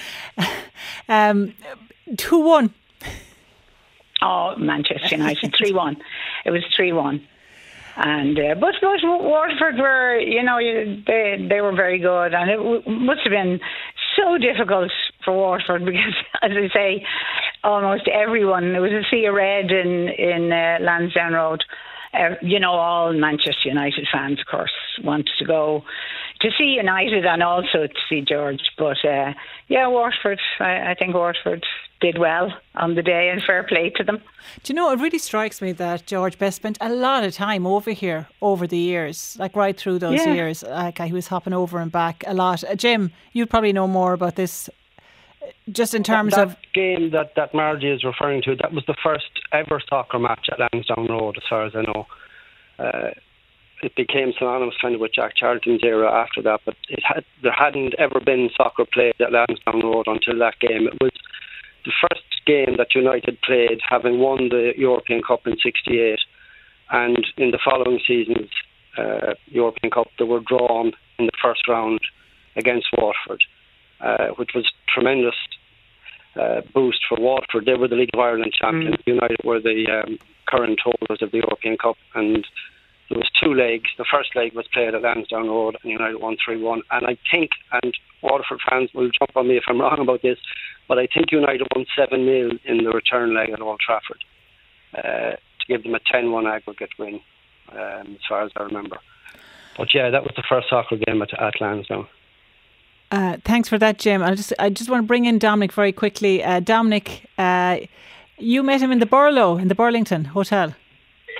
um, two one. Oh, Manchester United three one. It was three one. And uh, but, but Waterford were, you know, they they were very good, and it w- must have been so difficult for Waterford because, as I say, almost everyone, there was a sea of red in in uh, Lansdowne Road. Uh, you know, all Manchester United fans, of course, wanted to go to see United and also to see George. But uh, yeah, Waterford, I, I think Waterford did well on the day, and fair play to them. Do you know, it really strikes me that George Best spent a lot of time over here over the years, like right through those yeah. years. Like, he was hopping over and back a lot. Uh, Jim, you'd probably know more about this, just in terms that, that of... game that, that Margie is referring to, that was the first ever soccer match at Lansdowne Road, as far as I know. Uh, it became synonymous kind of with Jack Charlton's era after that, but it had there hadn't ever been soccer played at Lansdowne Road until that game. It was the first game that United played, having won the European Cup in sixty-eight, and in the following season's uh, European Cup they were drawn in the first round against Waterford, uh, which was tremendous uh, boost for Waterford. They were the League of Ireland champions. Mm. United were the um, current holders of the European Cup, and there was two legs. The first leg was played at Lansdowne Road, and United won three one. And I think, and Waterford fans will jump on me if I'm wrong about this, but I think United won seven nil in the return leg at Old Trafford uh, to give them a ten one aggregate win, um, as far as I remember. But yeah, that was the first soccer game at, at Lansdowne. Uh, thanks for that, Jim. I just I just want to bring in Dominic very quickly. Uh, Dominic, uh, you met him in the Burlow, in the Burlington Hotel. Yeah,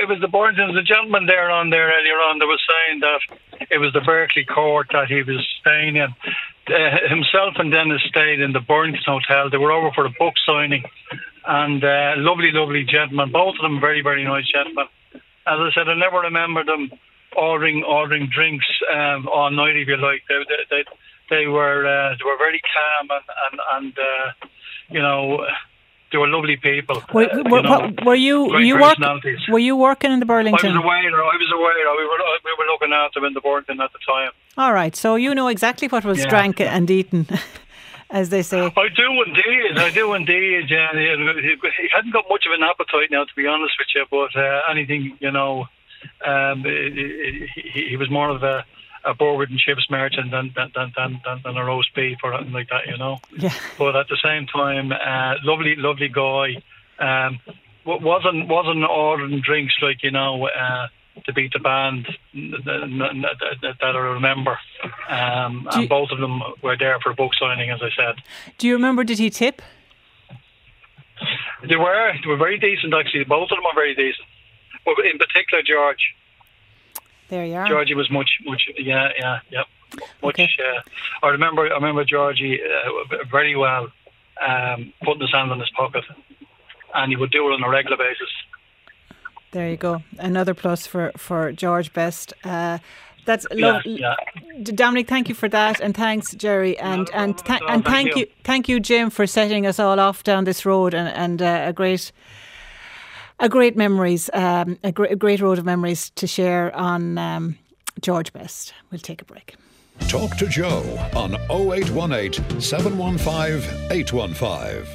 it was the Burns. There was a gentleman there on there earlier on that was saying that it was the Berkeley court that he was staying in. Uh, himself and Dennis stayed in the Burns Hotel. They were over for a book signing, and uh, lovely, lovely gentlemen. Both of them very, very nice gentlemen. As I said, I never remember them ordering ordering drinks um, all night, if you like. They they they, they were uh, they were very calm and and, and uh, you know. They were lovely people. Were, uh, were, you know, were you great you work, personalities. Were you working in the Burlington? I was aware. I was aware. We were we were looking after them in the Burlington at the time. All right, so you know exactly what was Yeah. drank and eaten, as they say. I do indeed. I do indeed. Yeah, he, he hadn't got much of an appetite now, to be honest with you. But uh, anything, you know, um, he, he, he was more of a. a burger and chips merchant than than, than than than a roast beef or anything like that, you know. Yeah. But at the same time, uh, lovely, lovely guy. Um, wasn't wasn't ordering drinks like you know uh, to beat the band that, that I remember. Um, and you, both of them were there for a book signing, as I said. Do you remember? Did he tip? They were they were very decent actually. Both of them were very decent. But in particular, George. There you are. Georgie was much, much, yeah, yeah, yeah, much. Okay. Uh, I remember, I remember Georgie uh, very well, um, putting his hand in his pocket, and he would do it on a regular basis. There you go. Another plus for for George Best. Uh, that's Yeah, lovely. yeah. Dominic, thank you for that, and thanks, Jerry, and and th- all. and Thank thank you. you. thank you, Jim, for setting us all off down this road, and and uh, a great. A great memories, um, a, gr- a great road of memories to share on um, George Best. We'll take a break. Talk to Joe on oh eight one eight, seven one five, eight one five.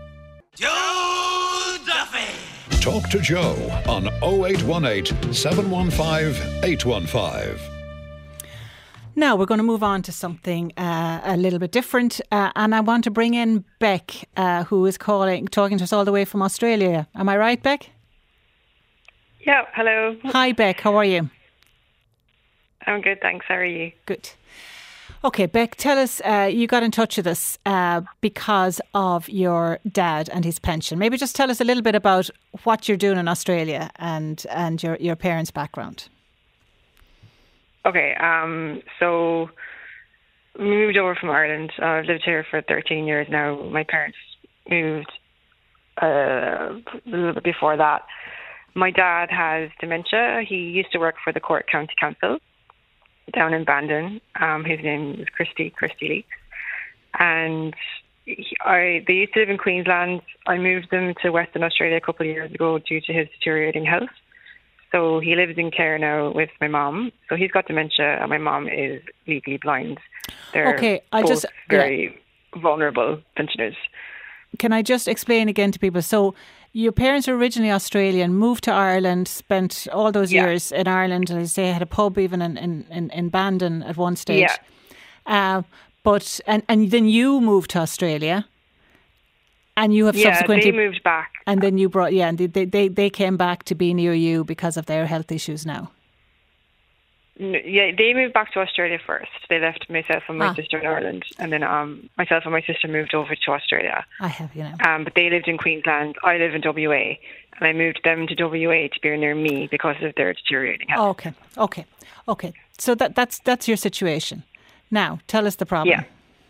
Joe Duffy! Talk to Joe on oh eight one eight, seven one five, eight one five. Now we're going to move on to something uh, a little bit different, uh, and I want to bring in Beck, uh, who is calling, talking to us all the way from Australia. Am I right, Beck? Yeah, hello. Hi, Beck. How are you? I'm good, thanks. How are you? Good. Okay, Beck, tell us, uh, you got in touch with us uh, because of your dad and his pension. Maybe just tell us a little bit about what you're doing in Australia and, and your, your parents' background. Okay, um, so we moved over from Ireland. Uh, I've lived here for thirteen years now. My parents moved uh, a little bit before that. My dad has dementia. He used to work for the Cork County Council down in Bandon. Um, his name is Christy, Christy Leaks. And he, I, they used to live in Queensland. I moved them to Western Australia a couple of years ago due to his deteriorating health. So he lives in care now with my mom. So he's got dementia and my mom is legally blind. They're Okay, I both just- very vulnerable pensioners. Can I just explain again to people? So your parents were originally Australian, moved to Ireland, spent all those Yeah. years in Ireland, and I say had a pub even in, in, in, in Bandon at one stage. Yeah. Uh, but and, and then you moved to Australia, and you have Yeah, subsequently they moved back. and then you brought yeah, and they, they they came back to be near you because of their health issues now. N- Yeah, they moved back to Australia first. They left myself and my Ah. sister in Ireland, and then um, myself and my sister moved over to Australia. I have you know. Um, but they lived in Queensland. I live in W A, and I moved them to W A to be near me because of their deteriorating health. Oh, okay, okay, okay. So that that's that's your situation. Now tell us the problem. Yeah.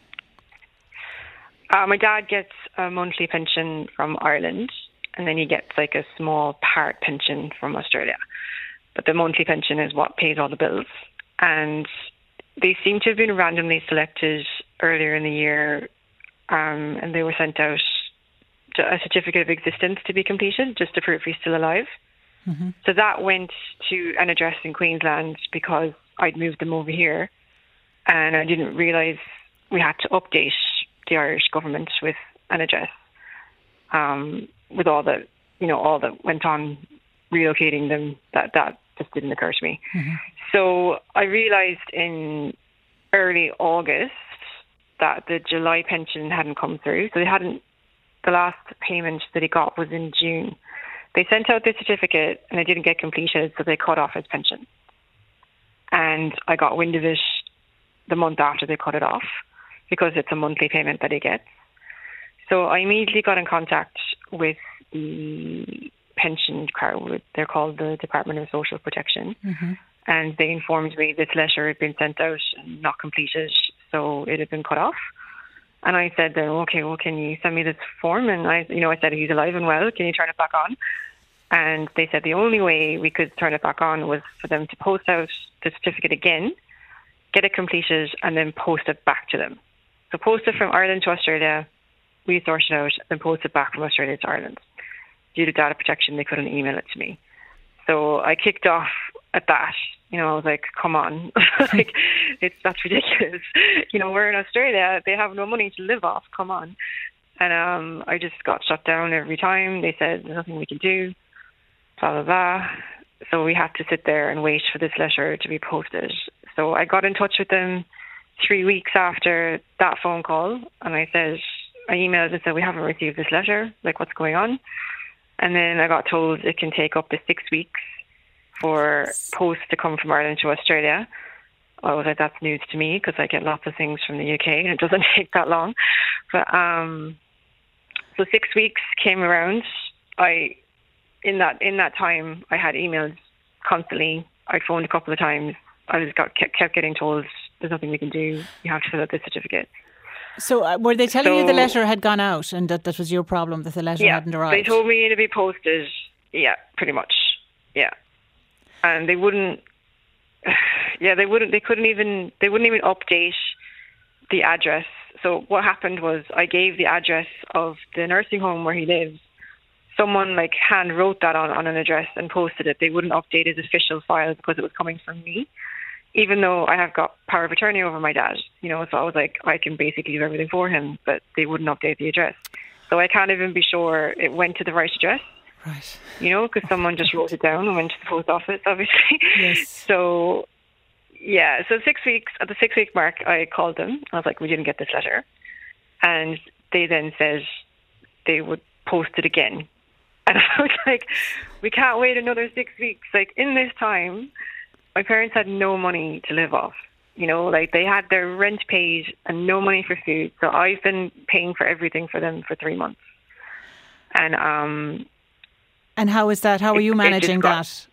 Uh, my dad gets a monthly pension from Ireland, and then he gets like a small part pension from Australia. But the monthly pension is what pays all the bills. And they seem to have been randomly selected earlier in the year, um, and they were sent out to a certificate of existence to be completed, just to prove he's still alive. Mm-hmm. So that went to an address in Queensland because I'd moved them over here, and I didn't realise we had to update the Irish government with an address, um, with all the, you know, all that went on relocating them. That that just didn't occur to me. Mm-hmm. So I realised in early August that the July pension hadn't come through. So they hadn't. The last payment that he got was in June. They sent out the certificate and it didn't get completed, so they cut off his pension. And I got wind of it the month after they cut it off, because it's a monthly payment that he gets. So I immediately got in contact with the pension crowd. They're called the Department of Social Protection. Mm-hmm. And they informed me this letter had been sent out and not completed, so it had been cut off. And I said, then, okay, well, can you send me this form? And I, you know, I said, he's alive and well. Can you turn it back on? And they said the only way we could turn it back on was for them to post out the certificate again, get it completed, and then post it back to them. So post it from Ireland to Australia, we sort it out, and post it back from Australia to Ireland. Due to data protection, they couldn't email it to me. So I kicked off at that. You know, I was like, come on, like, it's that's ridiculous. You know, we're in Australia, they have no money to live off, come on. And um, I just got shut down every time. They said, there's nothing we can do, blah, blah, blah. So we had to sit there and wait for this letter to be posted. So I got in touch with them three weeks after that phone call, and I said, I emailed and said, we haven't received this letter, like, what's going on? And then I got told it can take up to six weeks for post to come from Ireland to Australia. I was like, that's news to me because I get lots of things from the U K and it doesn't take that long. But um, so six weeks came around. I in that in that time I had emails constantly. I phoned a couple of times. I was got kept, kept getting told there's nothing we can do. You have to fill out this certificate. So uh, were they telling so, you the letter had gone out and that that was your problem, that the letter yeah, hadn't arrived? They told me to be posted. Yeah, pretty much. Yeah. And they wouldn't, yeah, they wouldn't, they couldn't even, they wouldn't even update the address. So what happened was I gave the address of the nursing home where he lives. Someone like hand wrote that on, on an address and posted it. They wouldn't update his official file because it was coming from me, even though I have got power of attorney over my dad, you know, so I was like, I can basically do everything for him, but they wouldn't update the address. So I can't even be sure it went to the right address. Right. You know, because someone just wrote it down and went to the post office, obviously. Yes. So, yeah, so six weeks, at the six week mark, I called them. I was like, we didn't get this letter. And they then said they would post it again. And I was like, we can't wait another six weeks. Like, in this time, my parents had no money to live off. You know, like, they had their rent paid and no money for food. So I've been paying for everything for them for three months. And, um... And how is that? How are you managing got, that?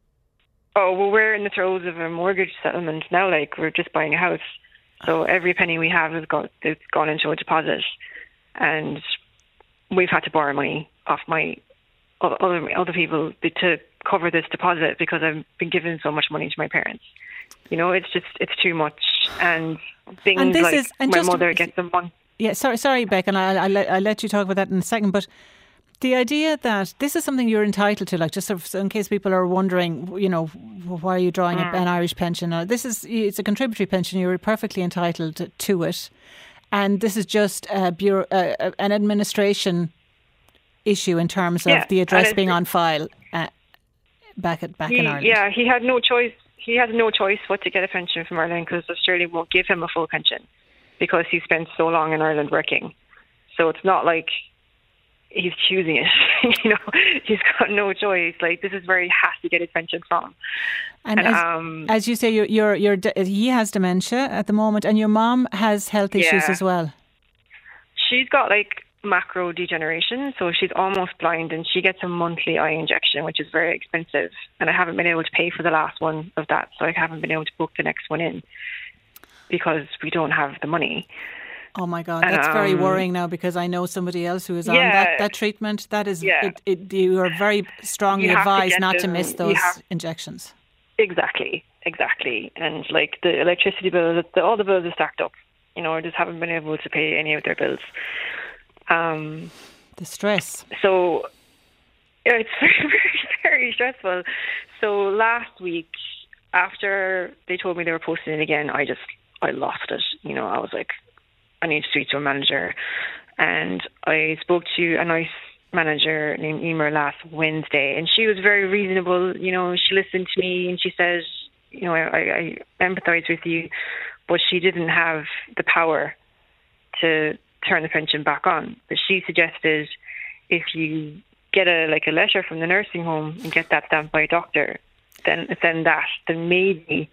Oh, well, we're in the throes of a mortgage settlement now. Like, we're just buying a house. So every penny we have has got, it's gone into a deposit. And we've had to borrow money off my other, other people to cover this deposit because I've been giving so much money to my parents. You know, it's just, it's too much. And things and this like is, and my just, mother gets a month. Yeah, sorry, sorry, Beck, and I'll, I'll, let, I'll let you talk about that in a second. But the idea that this is something you're entitled to, like, just sort of in case people are wondering, you know, why are you drawing mm. an Irish pension? Now, this is, it's a contributory pension. You're perfectly entitled to, to it. And this is just a bureau, uh, an administration issue in terms of yeah, the address being on file uh, back at back he, in Ireland. Yeah, he had no choice. He has no choice but to get a pension from Ireland because Australia won't give him a full pension because he spent so long in Ireland working. So it's not like he's choosing it, you know, he's got no choice. Like, this is where he has to get his pension from. And, and as, um, as you say, you're, you're, you're, he has dementia at the moment, and your mom has health issues yeah. as well. She's got like macro degeneration, so she's almost blind, and she gets a monthly eye injection, which is very expensive. And I haven't been able to pay for the last one of that, so I haven't been able to book the next one in because we don't have the money. Oh my God, that's um, very worrying now, because I know somebody else who is on yeah, that, that treatment. That is, yeah. it, it, you are very strongly advised to not them, to miss those have, injections. Exactly, exactly. And like the electricity bill, the, all the bills are stacked up. You know, I just haven't been able to pay any of their bills. Um, the stress. So yeah, it's very, very, very stressful. So last week, after they told me they were posting it again, I just, I lost it. You know, I was like, I need to speak to a manager. And I spoke to a nice manager named Emer last Wednesday, and she was very reasonable. You know, she listened to me and she says, you know, I, I, I empathise with you, but she didn't have the power to turn the pension back on. But she suggested if you get a like a letter from the nursing home and get that stamped by a doctor, then send that, then maybe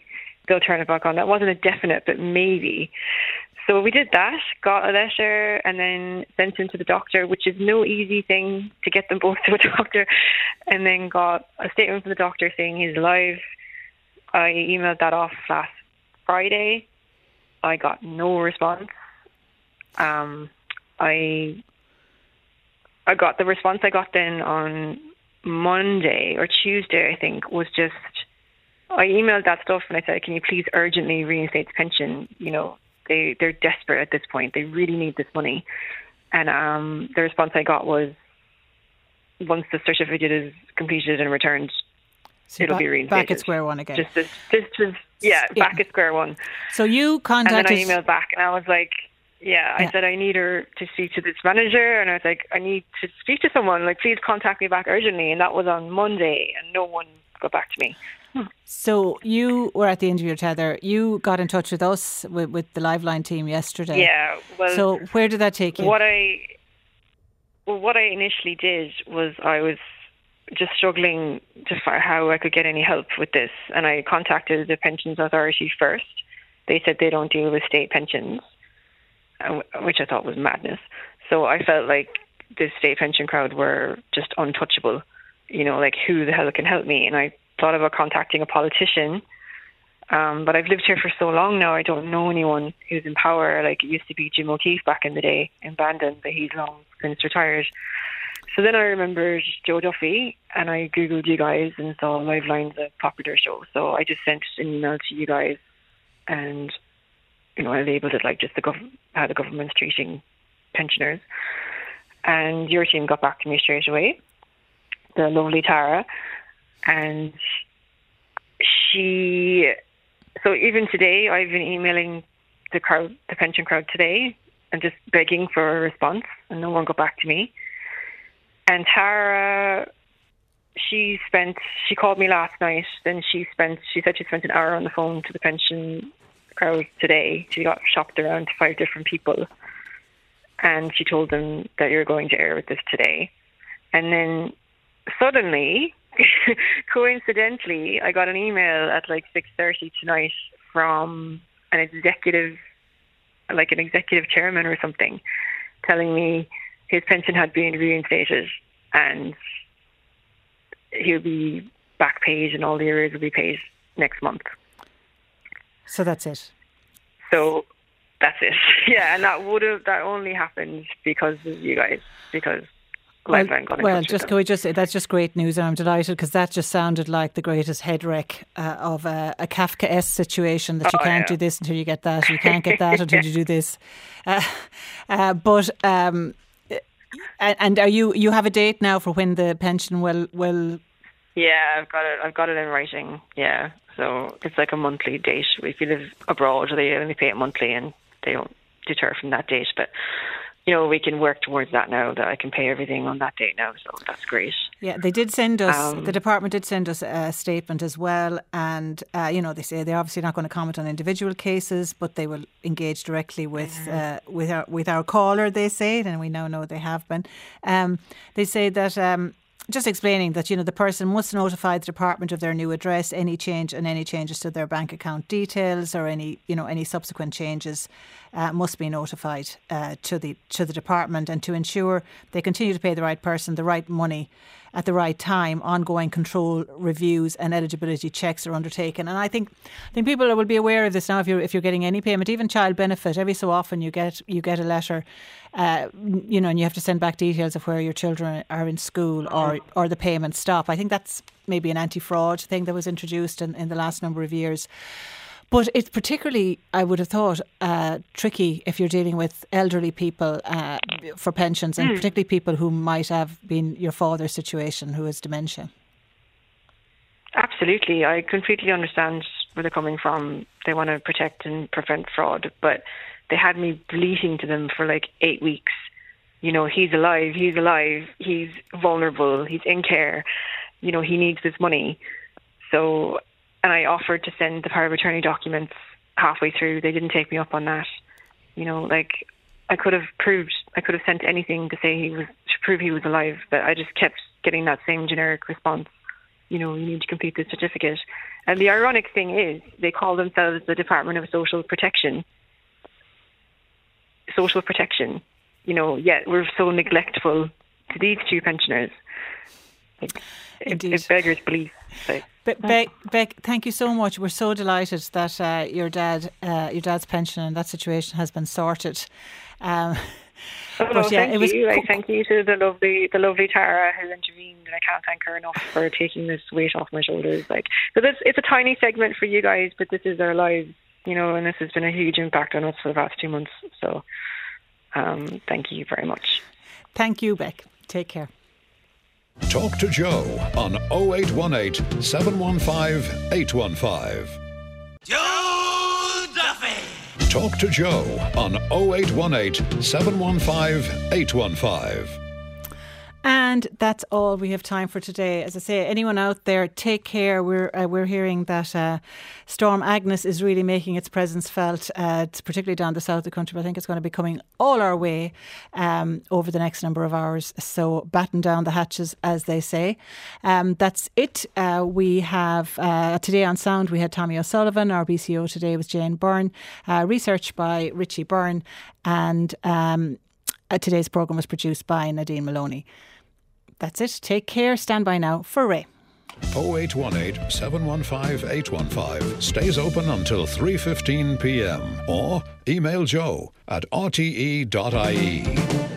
they'll turn it back on. That wasn't a definite, but maybe. So we did that, got a letter, and then sent him to the doctor, which is no easy thing to get them both to a doctor, and then got a statement from the doctor saying he's alive. I emailed that off last Friday. I got no response. Um, I I got the response I got then on Monday or Tuesday, I think, was just, I emailed that stuff and I said, can you please urgently reinstate the pension? You know, they, they're desperate at this point. They really need this money. And um, the response I got was, once the certificate is completed and returned, so it'll back, be reinstated. Back at square one again. Just this, this was, yeah, yeah, back at square one. So you contacted... And then I emailed back and I was like, yeah, I yeah. said, I need her to speak to this manager. And I was like, I need to speak to someone. Like, please contact me back urgently. And that was on Monday and no one got back to me. Hmm. So you were at the interview tether. You got in touch with us, with, with the Liveline team yesterday. Yeah. Well, so where did that take you? What I, well, what I initially did was I was just struggling to find how I could get any help with this. And I contacted the Pensions Authority first. They said they don't deal with state pensions, which I thought was madness. So I felt like the state pension crowd were just untouchable. You know, like, who the hell can help me? And I thought about contacting a politician. Um, but I've lived here for so long now, I don't know anyone who's in power. Like, it used to be Jim O'Keefe back in the day in Bandon, but he's long since retired. So then I remembered Joe Duffy, and I Googled you guys and saw Liveline's a popular show. So I just sent an email to you guys, and, you know, I labelled it like just the gov- how the government's treating pensioners. And your team got back to me straight away, the lovely Tara. And she, so even today, I've been emailing the crowd, the pension crowd today, and just begging for a response, and no one got back to me. And Tara, she spent, she called me last night, then she spent, she said she spent an hour on the phone to the pension crowd today. She got shopped around to five different people, and she told them that you're going to air with this today. And then suddenly, coincidentally, I got an email at like six thirty tonight from an executive, like an executive chairman or something, telling me his pension had been reinstated and he'll be back paid and all the arrears will be paid next month. So that's it. So that's it. Yeah, and that would have that only happened because of you guys, because Well, got well just can we just say that's just great news, and I'm delighted because that just sounded like the greatest head wreck uh, of a, a Kafka-esque situation, that you oh, can't yeah. do this until you get that, you can't get that until you do this. Uh, uh, but um, and are you you have a date now for when the pension will will? Yeah, I've got it. I've got it in writing. Yeah, so it's like a monthly date. If you live abroad, they only pay it monthly, and they don't deter from that date, but. You know, we can work towards that now, that I can pay everything on that date now, so that's great. Yeah, they did send us, um, the department did send us a statement as well, and, uh, you know, they say they're obviously not going to comment on individual cases, but they will engage directly with mm-hmm. uh, with our with our caller, they say, and we now know they have been. Um, they say that... Um, Just explaining that, you know, the person must notify the department of their new address, any change and any changes to their bank account details, or any, you know, any subsequent changes uh, must be notified uh, to the to the department, and to ensure they continue to pay the right person the right money at the right time. Ongoing control reviews and eligibility checks are undertaken, and I think I think people will be aware of this now. If you're if you're getting any payment, even child benefit, every so often you get you get a letter, uh, you know, and you have to send back details of where your children are in school, or or the payments stop. I think that's maybe an anti-fraud thing that was introduced in, in the last number of years. But it's particularly, I would have thought, uh, tricky if you're dealing with elderly people uh, for pensions, and mm. particularly people who might have been your father's situation, who has dementia. Absolutely. I completely understand where they're coming from. They want to protect and prevent fraud, but they had me bleating to them for like eight weeks. You know, he's alive, he's alive, he's vulnerable, he's in care, you know, he needs this money. So... And I offered to send the power of attorney documents halfway through. They didn't take me up on that. You know, like, I could have proved, I could have sent anything to say he was, to prove he was alive, but I just kept getting that same generic response. You know, you need to complete the certificate. And the ironic thing is, they call themselves the Department of Social Protection. Social protection, you know, yet we're so neglectful to these two pensioners. It, it, it beggars belief. So. Be- Beck, Beck, thank you so much. We're so delighted that uh, your dad, uh, your dad's pension and that situation has been sorted. Um, Oh, no, but yeah, thank it was you. Like, thank you to the lovely, the lovely Tara who intervened, and I can't thank her enough for taking this weight off my shoulders. Like, because it's it's a tiny segment for you guys, but this is our lives, you know, and this has been a huge impact on us for the past two months. So, um, thank you very much. Thank you, Beck. Take care. Talk to Joe on oh eight one eight, seven one five, eight one five. Joe Duffy! Talk to Joe on oh eight one eight, seven one five, eight one five. And that's all we have time for today. As I say, anyone out there, take care. We're uh, we're hearing that uh, Storm Agnes is really making its presence felt, uh, it's particularly down the south of the country, but I think it's going to be coming all our way um, over the next number of hours. So batten down the hatches, as they say. Um, that's it. Uh, we have, uh, today on Sound, we had Tommy O'Sullivan. Our B C O today was Jane Byrne. Uh, research by Richie Byrne. And um, uh, today's programme was produced by Nadine Maloney. That's it. Take care. Stand by now for Ray. oh eight one eight, seven one five, eight one five stays open until three fifteen p m or email joe at r t e dot i e.